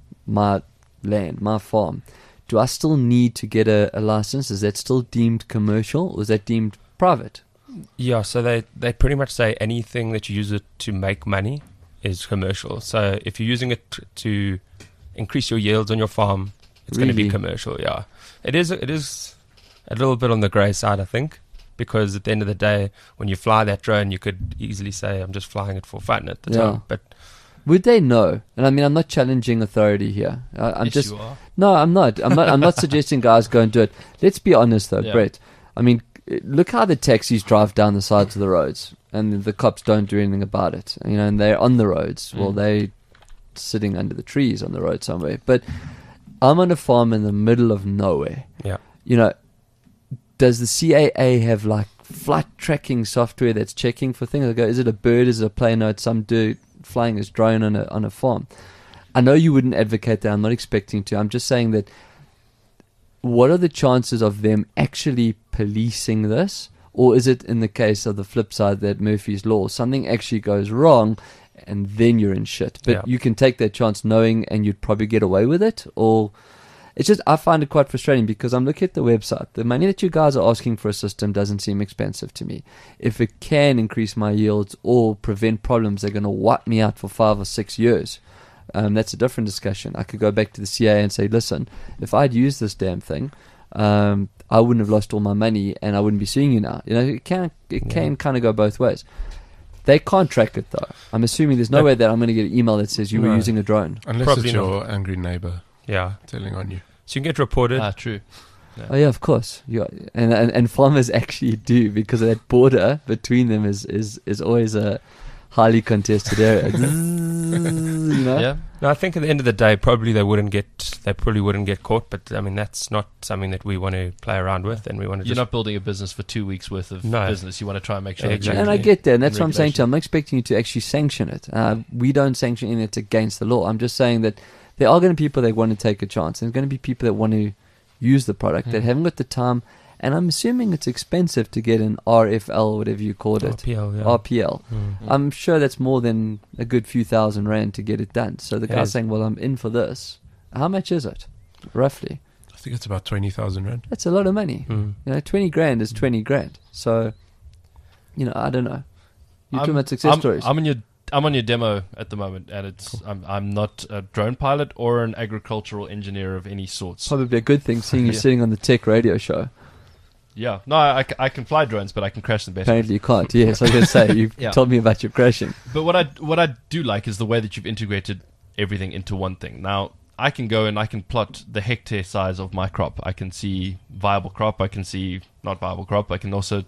my land, my farm, do I still need to get a, a license? Is that still deemed commercial, or is that deemed private? Yeah, so they, they pretty much say anything that you use it to make money is commercial. So if you're using it t- to increase your yields on your farm, it's going to be Really? commercial. Yeah, it is. It is a little bit on the grey side, I think, because at the end of the day, when you fly that drone, you could easily say, "I'm just flying it for fun" at the Yeah. time. But Would they know? And I mean, I'm not challenging authority here. I, I'm Yes, just you are. no, I'm not. I'm not. I'm not suggesting guys go and do it. Let's be honest, though, Yeah. Brett. I mean, look how the taxis drive down the sides of the roads, and the cops don't do anything about it. You know, and they're on the roads. Well, Mm. they sitting under the trees on the road somewhere. But I'm on a farm in the middle of nowhere. yeah, You know, does the C A A have like flight tracking software that's checking for things? I go, is it a bird? Is it a plane? No, it's some dude flying his drone on a on a farm. I know you wouldn't advocate that. I'm not expecting to. I'm just saying that. What are the chances of them actually policing this? Or is it in the case of the flip side that Murphy's Law, something actually goes wrong and then you're in shit? But Yeah. you can take that chance knowing and you'd probably get away with it? Or it's just, I find it quite frustrating because I'm looking at the website. The money that you guys are asking for a system doesn't seem expensive to me. If it can increase my yields or prevent problems, they're going to wipe me out for five or six years. Um, that's a different discussion. I could go back to the C A A and say, listen, if I'd used this damn thing, um, I wouldn't have lost all my money and I wouldn't be suing you now. You know, it can it Yeah. can kind of go both ways. They can't track it though. I'm assuming there's no No. way that I'm going to get an email that says you were No. using a drone. Unless Probably it's your angry neighbor Yeah. telling on you. So you can get reported. Ah, true. Oh yeah, of course. You and, and and farmers actually do, because that border between them is is, is always a highly contested area. you know? Yeah. No, I think at the end of the day, probably they wouldn't get, they probably wouldn't get caught. But I mean, that's not something that we want to play around with, and we want to You're just. not building a business for two weeks worth of No. business. You want to try and make sure. that Exactly. you- And I get that, and that's and what I'm saying to you. regulation. I'm not expecting you to actually sanction it. Uh, we don't sanction it against the law. I'm just saying that there are going to be people that want to take a chance. There's going to be people that want to use the product that Hmm. haven't got the time. And I'm assuming it's expensive to get an R F L, whatever you called R it, P L, yeah. R P L. Mm. I'm sure that's more than a good few thousand rand to get it done. So the It guy's is. saying, well, I'm in for this. How much is it, roughly? I think it's about twenty thousand rand. That's a lot of money. Mm. You know, twenty grand is twenty grand. So, you know, I don't know. You're talking I'm- about success I'm, stories. I'm on your I'm on your demo at the moment, and it's I'm I'm not a drone pilot or an agricultural engineer of any sorts. Probably a good thing, seeing you're Yeah. sitting on the tech radio show. Yeah, no, I, I c- I can fly drones, but I can crash them better. Apparently you can't. Yes, I was going to say, you Yeah. told me about your crashing. But what I what I do like is the way that you've integrated everything into one thing. Now I can go and I can plot the hectare size of my crop. I can see viable crop. I can see not viable crop. I can also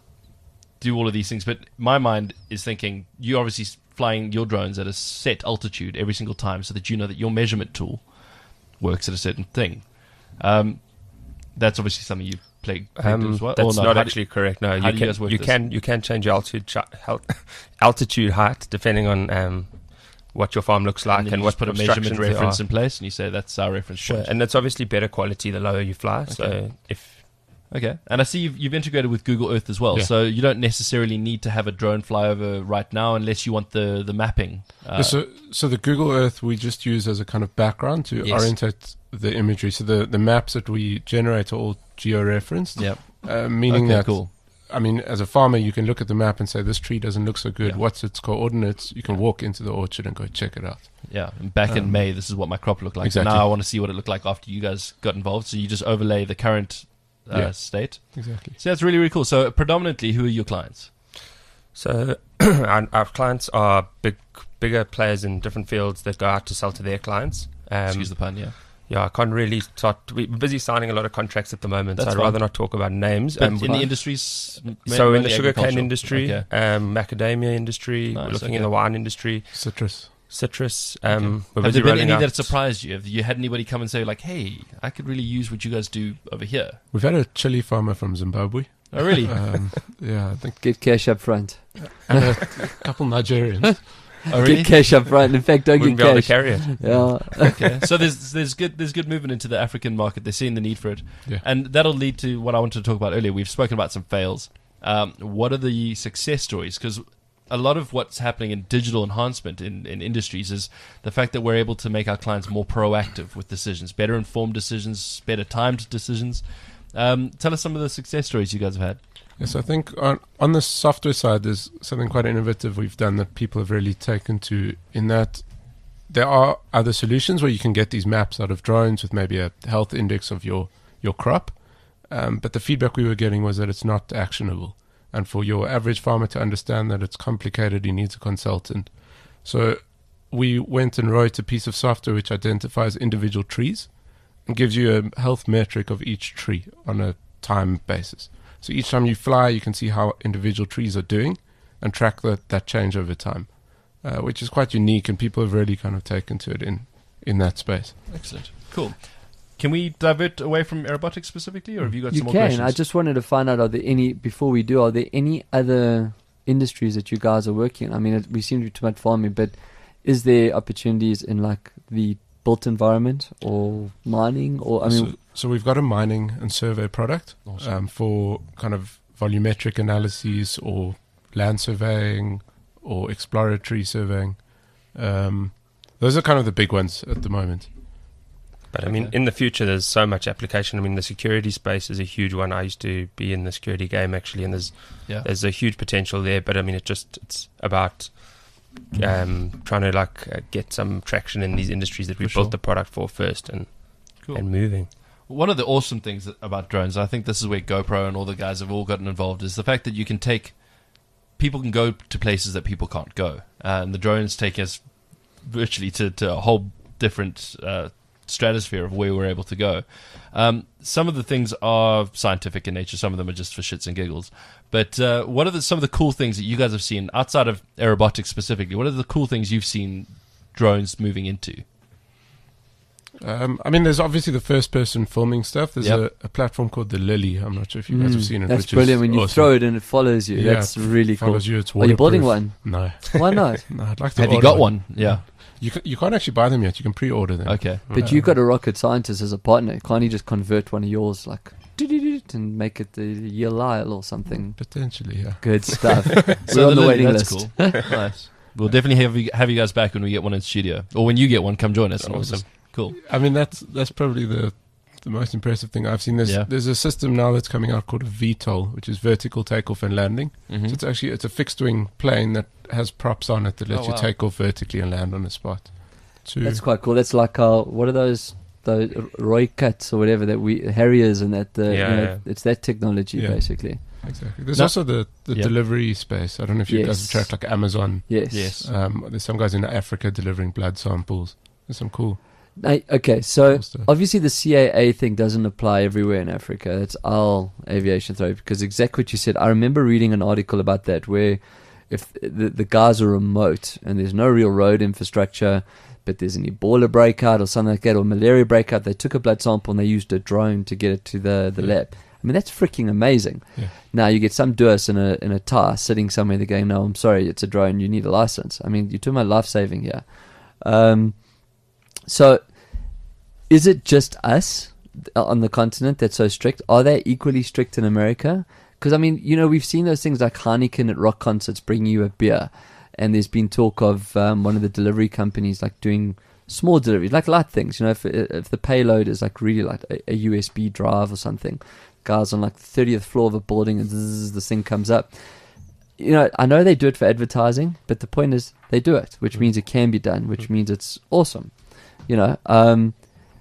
do all of these things. But my mind is thinking, you obviously s- flying your drones at a set altitude every single time, so that you know that your measurement tool works at a certain thing. Um, that's obviously something you've played, played Um, as well. that's or no, not how do- actually correct. No, how you do you can guys work you this? can you can change your altitude chi- hel- altitude height depending on um, what your farm looks like and and, then you what just put a obstructions measurement there reference are. in place, and you say that's our reference Sure. point. And it's obviously better quality the lower you fly. So Okay. if Okay, and I see you've, you've integrated with Google Earth as well, Yeah. so you don't necessarily need to have a drone fly over right now unless you want the the mapping. Uh, Yeah, so, so the Google Earth we just use as a kind of background to Yes. orientate the imagery. So the, the maps that we generate are all geo-referenced, yeah, uh, meaning okay, that, cool. I mean, as a farmer, you can look at the map and say, this tree doesn't look so good. Yeah. What's its coordinates? You can walk into the orchard and go check it out. Yeah, and back in Um, May, this is what my crop looked like. exactly. Now I want to see what it looked like after you guys got involved. So you just overlay the current uh, Yeah. state. Exactly. So that's really really cool. So predominantly, who are your clients? so, our, our clients are big bigger players in different fields that go out to sell to their clients. Um, Excuse the pun. Yeah, Yeah, I can't really start. We're busy signing a lot of contracts at the moment, That's so I'd fine. rather not talk about names. but Um, in the industries, ma- so in the mainly sugarcane agricultural. industry, Okay. um, macadamia industry, Nice, we're looking okay. in the wine industry, Citrus. citrus. Okay. Um, we're Have busy there been rolling any out. that surprised you? Have you had anybody come and say like, "Hey, I could really use what you guys do over here"? We've had a chili farmer from Zimbabwe. Oh, really? Um, yeah, I think Get cash up front. and a couple Nigerians. oh, really? Get cash up front. In fact, don't Wouldn't be get able to cash. carry it. Yeah. Okay, so there's there's good there's good movement into the African market. They're seeing the need for it, Yeah. and that'll lead to what I wanted to talk about earlier. We've spoken about some fails. Um, what are the success stories? Because a lot of what's happening in digital enhancement in, in industries is the fact that we're able to make our clients more proactive with decisions, better informed decisions, better timed decisions. Um, tell us some of the success stories you guys have had. Yes, I think on, on the software side, there's something quite innovative we've done that people have really taken to, in that there are other solutions where you can get these maps out of drones with maybe a health index of your, your crop. Um, but the feedback we were getting was that it's not actionable. And for your average farmer to understand that it's complicated, he needs a consultant. So we went and wrote a piece of software which identifies individual trees and gives you a health metric of each tree on a time basis. So each time you fly, you can see how individual trees are doing and track that, that change over time, uh, which is quite unique, and people have really kind of taken to it in, in that space. Excellent. Cool. Can we divert away from aerobotics specifically, or have you got You some more can. questions? I just wanted to find out, are there any, before we do, are there any other industries that you guys are working in? I mean, it, we seem to be talking about farming, but is there opportunities in like the built environment or mining? Or I mean, so, so we've got a mining and survey product Awesome. um, for kind of volumetric analyses or land surveying or exploratory surveying. Um, those are kind of the big ones at the moment. But I mean, Okay. in the future, there's so much application. I mean, the security space is a huge one. I used to be in the security game actually, and there's yeah. there's a huge potential there. But I mean, it just it's about um, trying to like uh, get some traction in these industries that we For built sure. the product for first, and Cool. and moving. One of the awesome things about drones, I think this is where GoPro and all the guys have all gotten involved, is the fact that you can take, people can go to places that people can't go. Uh, and the drones take us virtually to, to a whole different uh, stratosphere of where we're able to go. Um, some of the things are scientific in nature, some of them are just for shits and giggles. But uh, what are the, some of the cool things that you guys have seen, outside of aerobotics specifically, what are the cool things you've seen drones moving into? Um, I mean, there's obviously the first-person filming stuff. There's Yep. a, a platform called the Lily. I'm not sure if you guys have seen it. Mm, That's which brilliant is when you awesome. throw it and it follows you. Yeah, That's it really cool. follows you. It's Are you building waterproof. one? No, Why not? no. I'd like to. Have you order got one? Yeah. You ca- you can't actually buy them yet. You can pre-order them. Okay. But you've got a rocket scientist as a partner. Can't you just convert one of yours, like, and make it the year Lyle or something? Potentially, yeah. Good stuff. We're So on the Lily, waiting that's list. cool. Nice. We'll definitely have you, have you guys back when we get one in studio, or when you get one, come join us. and we'll Awesome. just- Cool. I mean, that's that's probably the the most impressive thing I've seen. There's Yeah. there's a system now that's coming out called a V TOL, which is vertical takeoff and landing. Mhm. So it's actually it's a fixed wing plane that has props on it that lets Oh, you wow. take off vertically and land on the spot. To, That's quite cool. That's like our, what are those, those Roy Cuts or whatever that we, Harriers and that, the, Yeah, you know, yeah. it's that technology Yeah. basically. exactly. There's No- also the, the Yeah. delivery space. I don't know if you guys Yes. have tracked like Amazon. Yes. Yes. Um, there's some guys in Africa delivering blood samples. There's some cool. I, okay, so cool stuff. obviously the C A A thing doesn't apply everywhere in Africa. It's our aviation authority, because exactly what you said. I remember reading an article about that where if the, the guys are remote and there's no real road infrastructure, but there's an Ebola breakout or something like that, or malaria breakout, they took a blood sample and they used a drone to get it to the, the Yeah. lab. I mean, that's freaking amazing. Yeah. Now you get some dus in a in a tar sitting somewhere. They're going, no, I'm sorry, it's a drone. You need a license. I mean, you're talking about life saving here. Um, so, is it just us on the continent that's so strict? Are they equally strict in America? Because I mean, you know, we've seen those things like Heineken at rock concerts bring you a beer, and there's been talk of um, one of the delivery companies like doing small deliveries, like light things. You know, if if the payload is like really like a, a U S B drive or something, guys on like the thirtieth floor of a building and zzz, this thing comes up. You know, I know they do it for advertising, but the point is they do it, which means it can be done, which means it's awesome. You know, um,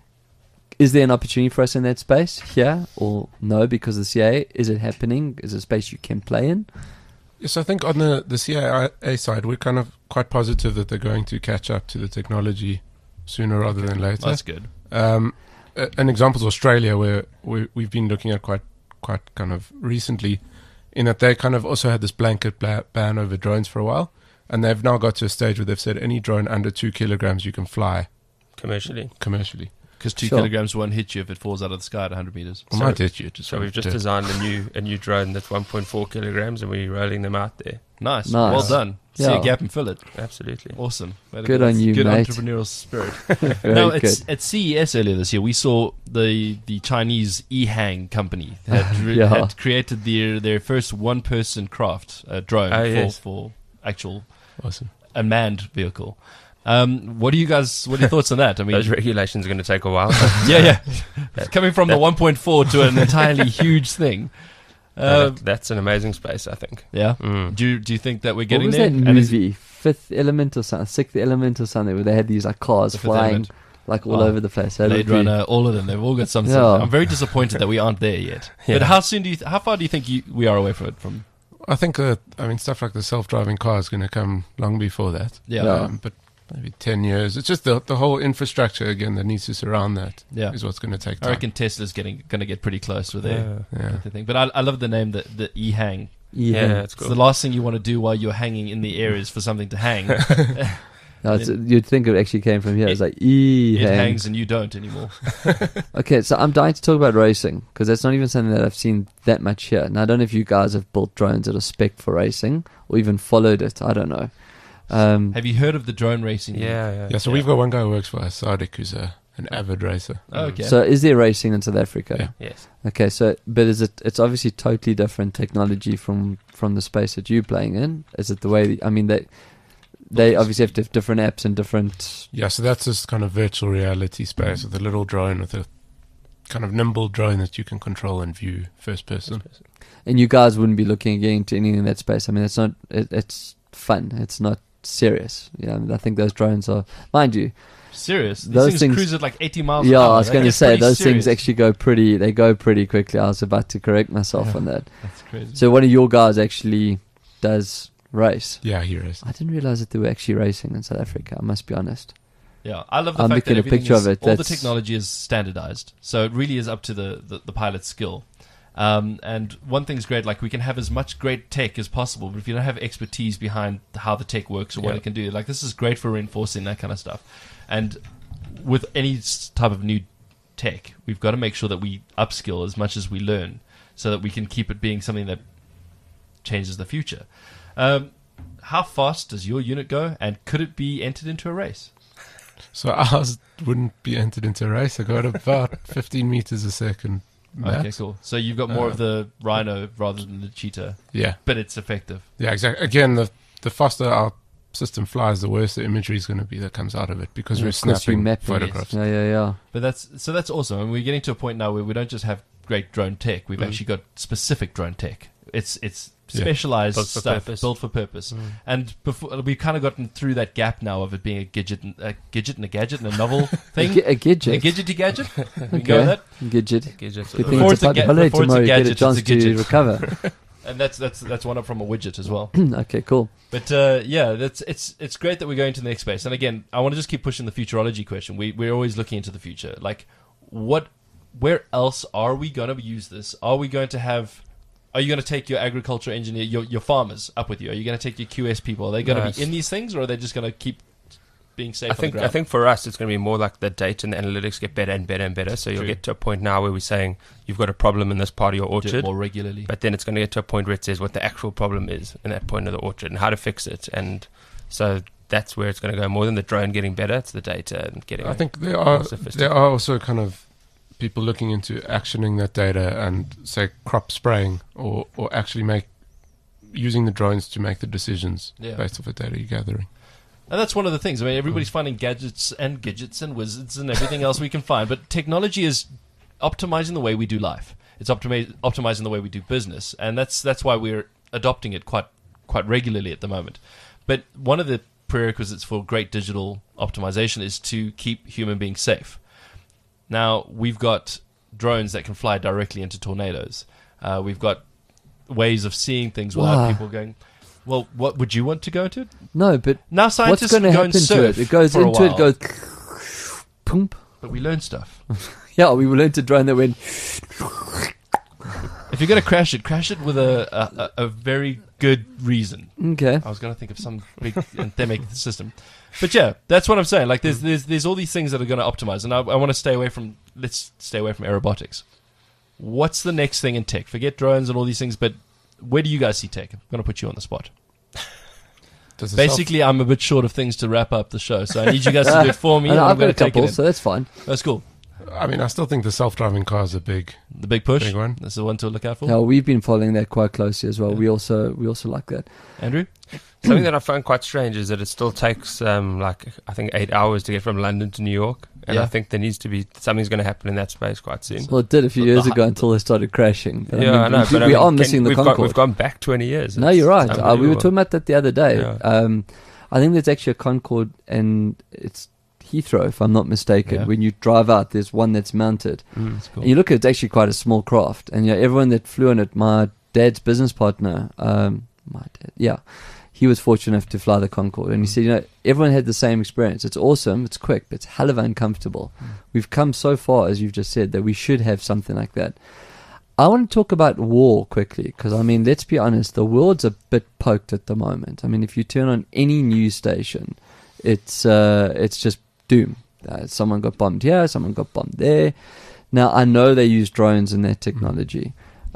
is there an opportunity for us in that space here or no because of the C A A? Is it happening? Is it a space you can play in? Yes, I think on the, the C A A side, we're kind of quite positive that they're going to catch up to the technology sooner rather than later. That's good. Um, a- an example is Australia, where we, we've been looking at quite quite kind of recently, in that they kind of also had this blanket bla- ban over drones for a while, and they've now got to a stage where they've said any drone under two kilograms you can fly commercially. commercially. Because two Sure. kilograms won't hit you if it falls out of the sky at one hundred meters. It So- might hit you. Just So won't we've just do it. designed a new a new drone that's one point four kilograms, and we're rolling them out there. Nice. Nice. Well done. See Yeah. a gap and fill it. Absolutely. Awesome. Way to Good go. on That's you, Good mate. entrepreneurial spirit. Very no, good. it's at C E S earlier this year. We saw the the Chinese Ehang company had, re- Yeah. had created their their first one person craft uh, drone Oh, for, yes. for actual Awesome. unmanned vehicle. Um, what do you guys? What are your thoughts on that? I mean, Those regulations are going to take a while. yeah, yeah. Coming from the one point four to an entirely huge thing. Uh, Uh, that's an amazing space, I think. yeah. Mm. Do you, do you think that we're What getting was there? that And is- movie? Fifth Element or something? Sixth Element or something? Where they had these like cars The Fifth flying Element. like all Oh. over the place. That Blade would be- Runner, all of them. They've all got something. Yeah. I'm very disappointed that we aren't there yet. Yeah. But how soon do you? Th- how far do you think you, we are away from it? From I think that, I mean, stuff like the self-driving car is going to come long before that. yeah, Yeah. Um, but maybe ten years. It's just the the whole infrastructure, again, that needs to surround that is yeah. what's going to take I time. reckon Tesla's getting going to get pretty close with their, Yeah. Yeah. with their thing. But I, I love the name, the the E-hang. Yeah. Yeah, it's It's cool. the last thing you want to do while you're hanging in the air is for something to hang. No, it's, you'd think it actually came from here. It's It- like E It hang. hangs and you don't anymore. Okay, so I'm dying to talk about racing because that's not even something that I've seen that much here. Now I don't know if you guys have built drones that are spec for racing or even followed it. I don't know. Um, Have you heard of the drone racing? Yeah, yeah. Yeah, so Yeah. we've got one guy who works for us, Sadiq, who's a, an avid racer. Oh, okay. So is there racing in South Africa? Yeah. Yes. Okay, so but is it? It's obviously totally different technology from from the space that you're playing in. Is it the way? I mean, they they obviously have to have different apps and different. Yeah, so that's this kind of virtual reality space with a little drone, with a kind of nimble drone that you can control and view first person. And you guys wouldn't be looking at getting into anything in that space. I mean, it's not. It, it's fun. It's not serious. Yeah, I, mean, I think those drones are, mind you. Serious? These Those things, things- cruise at like eighty miles Yeah, an hour. I was That going to gets say pretty those serious. things actually go pretty. They go pretty quickly. I was about to correct myself Yeah. on that. That's crazy. So one of your guys actually does race. Yeah, he is. I didn't realize that they were actually racing in South Africa. I must be honest. Yeah, I love the I'm fact looking that at a everything picture is, of it, all the that's- technology is standardized, so it really is up to the, the, the pilot's skill. Um, and one thing's great, like we can have as much great tech as possible, but if you don't have expertise behind how the tech works or what Yeah. it can do, like this is great for reinforcing that kind of stuff. And with any s- type of new tech, we've got to make sure that we upskill as much as we learn, so that we can keep it being something that changes the future. Um, how fast does your unit go, and could it be entered into a race? So ours wouldn't be entered into a race. I got about fifteen meters a second. Okay, max. cool. So you've got more Uh, of the rhino rather than the cheetah, Yeah, but it's effective. yeah, exactly. Again, the the faster our system flies, the worse the imagery is going to be that comes out of it because And we're of course, you're snapping mapping it. photographs. Yeah, yeah, yeah. But that's so that's awesome. And we're getting to a point now where we don't just have great drone tech. We've Mm. actually got specific drone tech. It's it's Yeah. specialized Built for stuff purpose. built for purpose. Mm. And before we've kind of gotten through that gap now of it being a gadget, and, a gadget and a gadget and a novel A, thing. gi- a gadget. A gadgety gadget. We can go Okay. with that. Gadget. Gadgets. Good Uh, thing Before it's it's a a ga- holiday before it's a tomorrow. You get gadget, a it's chance a to gadget. recover. And that's that's that's one up from a widget as well. Okay, cool. But uh, yeah, that's it's it's great that we're going to the next space. And again, I want to just keep pushing the futurology question. We we're always looking into the future. Like, what, where else are we going to use this? Are we going to have? Are you going to take your agriculture engineer, your your farmers up with you? Are you going to take your Q S people? Are they going to Nice. be in these things, or are they just going to keep being safe I on think the I ground? think for us it's going to be more like the data and the analytics get better and better and better. So you'll True. get to a point now where we're saying you've got a problem in this part of your Do it orchard, more regularly. but then it's going to get to a point where it says what the actual problem is in that point of the orchard and how to fix it. And so that's where it's going to go. More than the drone getting better, it's the data and getting. I think there are sophisticated. there are also kind of people looking into actioning that data and say crop spraying or or actually make using the drones to make the decisions Yeah. based off the data you're gathering. And that's one of the things. I mean, everybody's finding gadgets and gadgets and wizards and everything else we can find. But technology is optimizing the way we do life. It's optimi- optimizing the way we do business, and that's that's why we're adopting it quite quite regularly at the moment. But one of the prerequisites for great digital optimization is to keep human beings safe. Now we've got drones that can fly directly into tornadoes. Uh, we've got ways of seeing things without Wow. people going, well, what would you want to go into? No, but Now what's scientists going to can go happen and to surf it? It goes for a into it, while, goes, poomp. but we learn stuff. Yeah, we learned a drone that went. If you're going to crash it, crash it with a, a, a a very good reason. Okay. I was going to think of some big anthemic system. But yeah, that's what I'm saying. Like, there's there's there's all these things that are going to optimize, and I, I want to stay away from. Let's stay away from aerobotics. What's the next thing in tech? Forget drones and all these things, but where do you guys see tech? I'm going to put you on the spot. Does the self- Basically, I'm a bit short of things to wrap up the show, so I need you guys to do it for me. And and I'm I've got going a to take couple, it in. so that's fine. That's cool. I mean, I still think the self-driving car is a big. The big push. Big one. That's the one to look out for. Yeah, we've been following that quite closely as well. Yeah. We also we also like that. Andrew? Something that I find quite strange is that it still takes um, like I think eight hours to get from London to New York, and Yeah. I think there needs to be something's going to happen in that space quite soon. Well, it did a few The- years the- ago until they started crashing. But yeah, I mean, know, we, but I we mean, are can- missing the we've Concorde. Gone, we've gone back twenty years. No, It's you're right. Uh, we were unbelievable. talking about that the other day. Yeah. Um, I think there's actually a Concorde, and it's Heathrow, if I'm not mistaken. Yeah. When you drive out, there's one that's mounted. Mm. That's cool. And you look at it, it's actually quite a small craft. And yeah, everyone that flew on it, my dad's business partner, um, my dad, yeah, he was fortunate enough to fly the Concorde. And he said, you know, everyone had the same experience. It's awesome, it's quick, but it's hell of uncomfortable. We've come so far, as you've just said, that we should have something like that. I want to talk about war quickly, because, I mean, let's be honest, the world's a bit poked at the moment. I mean, if you turn on any news station, it's uh, it's just doom. Uh, someone got bombed here, someone got bombed there. Now, I know they use drones in their technology.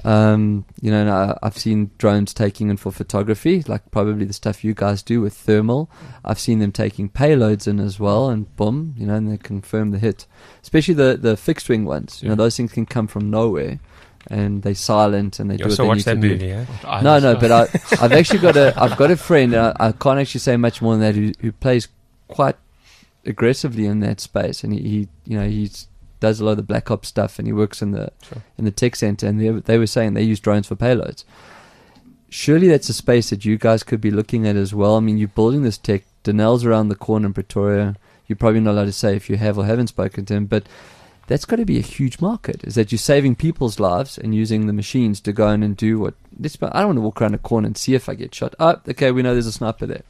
Um, you know, and I, I've seen drones taking in for photography, like probably the stuff you guys do with thermal. I've seen them taking payloads in as well, and boom, you know, and they confirm the hit. Especially the, the fixed wing ones. You know, Yeah. those things can come from nowhere, and they're silent, and they You do what also they watch need that to do. movie, yeah? I No, no, just- but I, I've actually got a, I've got a friend. And I, I can't actually say much more than that. Who, who plays quite aggressively in that space, and he, he you know, he's does a lot of the Black Ops stuff, and he works in the Sure. in the tech center. And they, they were saying they use drones for payloads. surely that's a space that you guys could be looking at as well. I mean, you're building this tech. Danel's around the corner in Pretoria. You're probably not allowed to say if you have or haven't spoken to him, but that's got to be a huge market. Is that you're saving people's lives and using the machines to go in and do what? This, I don't want to walk around a corner and see if I get shot. Oh, okay, we know there's a sniper there.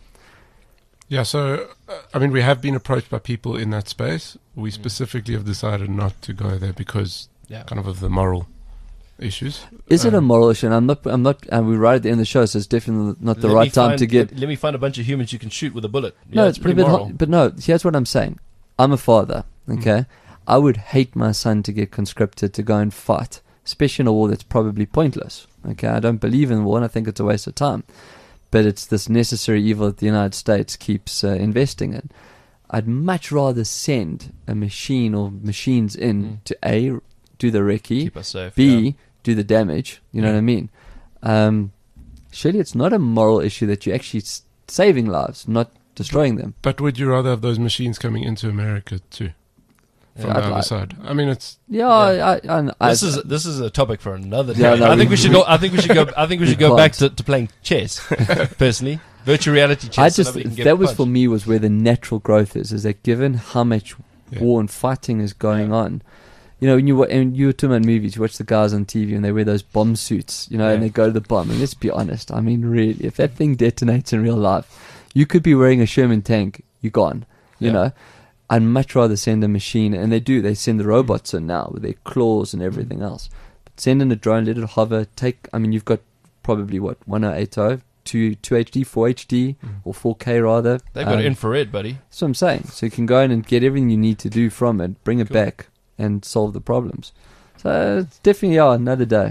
Yeah, so, uh, I mean, we have been approached by people in that space. We specifically have decided not to go there because Yeah. kind of of the moral issues. Is it a Um, moral issue? And I'm not. I'm not. And we right at the end of the show, so it's definitely not the Let right me time find- to get. Let, let me find a bunch of humans you can shoot with a bullet. Yeah, no, it's it's pretty but, moral. but no. Here's what I'm saying. I'm a father. Mm. Okay, I would hate my son to get conscripted to go and fight, especially in a war that's probably pointless. Okay, I don't believe in war, and I think it's a waste of time. But it's this necessary evil that the United States keeps uh, investing in. I'd much rather send a machine or machines in Mm. to A, do the recce, Keep us safe. B, yeah. do the damage. You know Yeah. what I mean? Um, surely it's not a moral issue that you're actually s- saving lives, not destroying them. But would you rather have those machines coming into America too? From I'd the other like- side. I mean, it's Yeah, Yeah. I, I, I, This is this is a topic for another day. Yeah, no, I think we- we should go. I think we should go. I think we we should go back to, can't. to playing chess. Personally, virtual reality chess. I so just nobody can get that was punched. for me was where the natural growth is. Is that given how much Yeah. war and fighting is going on, you know, when you wa- and you were talking about movies, you watch the guys on T V and they wear those bomb suits, you know, and Yeah. they go to the bomb. And let's be honest, I mean, really, if that thing detonates in real life, you could be wearing a Sherman tank, you're gone. You Yeah. know, I'd much rather send a machine, and they do. They send the robots in now with their claws and everything else. But send in a drone, let it hover. Take. I mean, you've got probably what one oh eight oh, two two H D, four H D, or four K rather. They've got Um, infrared, buddy. That's what I'm saying. So you can go in and get everything you need to do from it, bring it Cool. back, and solve the problems. So it's definitely yeah, another day.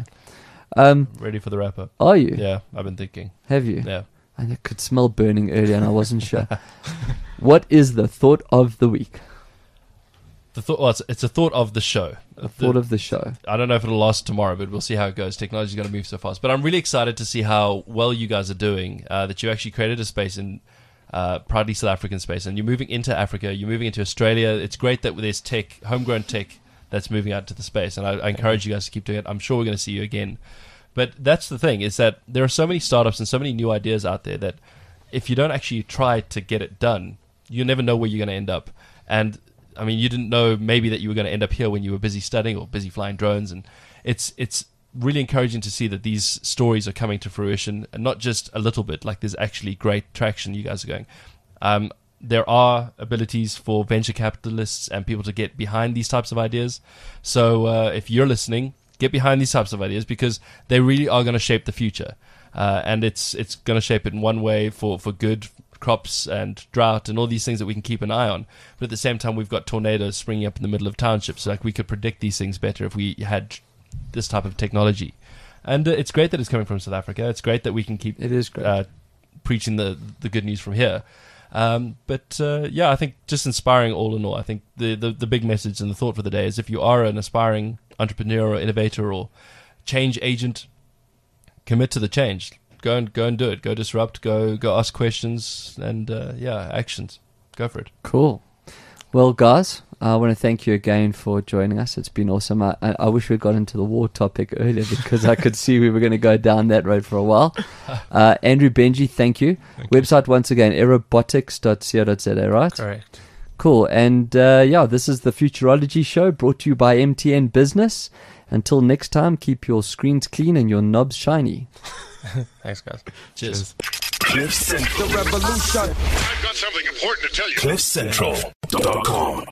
Um, Ready for the wrap up. are you? Yeah, I've been thinking. Have you? Yeah. And I could smell burning earlier, and I wasn't sure. What is the thought of the week? The thought. Well, it's, it's a thought of the show. The thought of the show. I don't know if it'll last tomorrow, but we'll see how it goes. Technology's going to move so fast. But I'm really excited to see how well you guys are doing. Uh, that you actually created a space in uh, proudly South African space, and you're moving into Africa. You're moving into Australia. It's great that there's tech, homegrown tech, that's moving out to the space, and I, I encourage you guys to keep doing it. I'm sure we're going to see you again. But that's the thing, is that there are so many startups and so many new ideas out there that if you don't actually try to get it done, you never know where you're going to end up. And I mean, you didn't know maybe that you were going to end up here when you were busy studying or busy flying drones. And it's it's really encouraging to see that these stories are coming to fruition, and not just a little bit. Like, there's actually great traction you guys are going. Um, there are abilities for venture capitalists and people to get behind these types of ideas. So uh, if you're listening, get behind these types of ideas, because they really are going to shape the future. Uh, and it's it's going to shape it in one way for, for good, crops and drought and all these things that we can keep an eye on. But at the same time, we've got tornadoes springing up in the middle of townships. So like, we could predict these things better if we had this type of technology. And uh, it's great that it's coming from South Africa. It's great that we can keep It is great. uh, preaching the, the good news from here. Um, but uh, yeah, I think just inspiring all in all. I think the, the, the big message and the thought for the day is, if you are an aspiring entrepreneur or innovator or change agent, commit to the change. Go and go and do it. Go disrupt. Go go ask questions, and uh, yeah, actions. Go for it. Cool. Well, guys, I want to thank you again for joining us. It's been awesome. I, I I wish we got into the war topic earlier, because I could see we were going to go down that road for a while. Uh, Andrew Benji, thank you. Thank you. Website once again, aerobotics dot co dot za, right? Correct. Cool. And uh, yeah, this is the Futurology Show, brought to you by M T N Business. Until next time, keep your screens clean and your knobs shiny. Thanks, guys. Cheers. Cliff Central. I've got something important to tell you. Cliff Central dot com.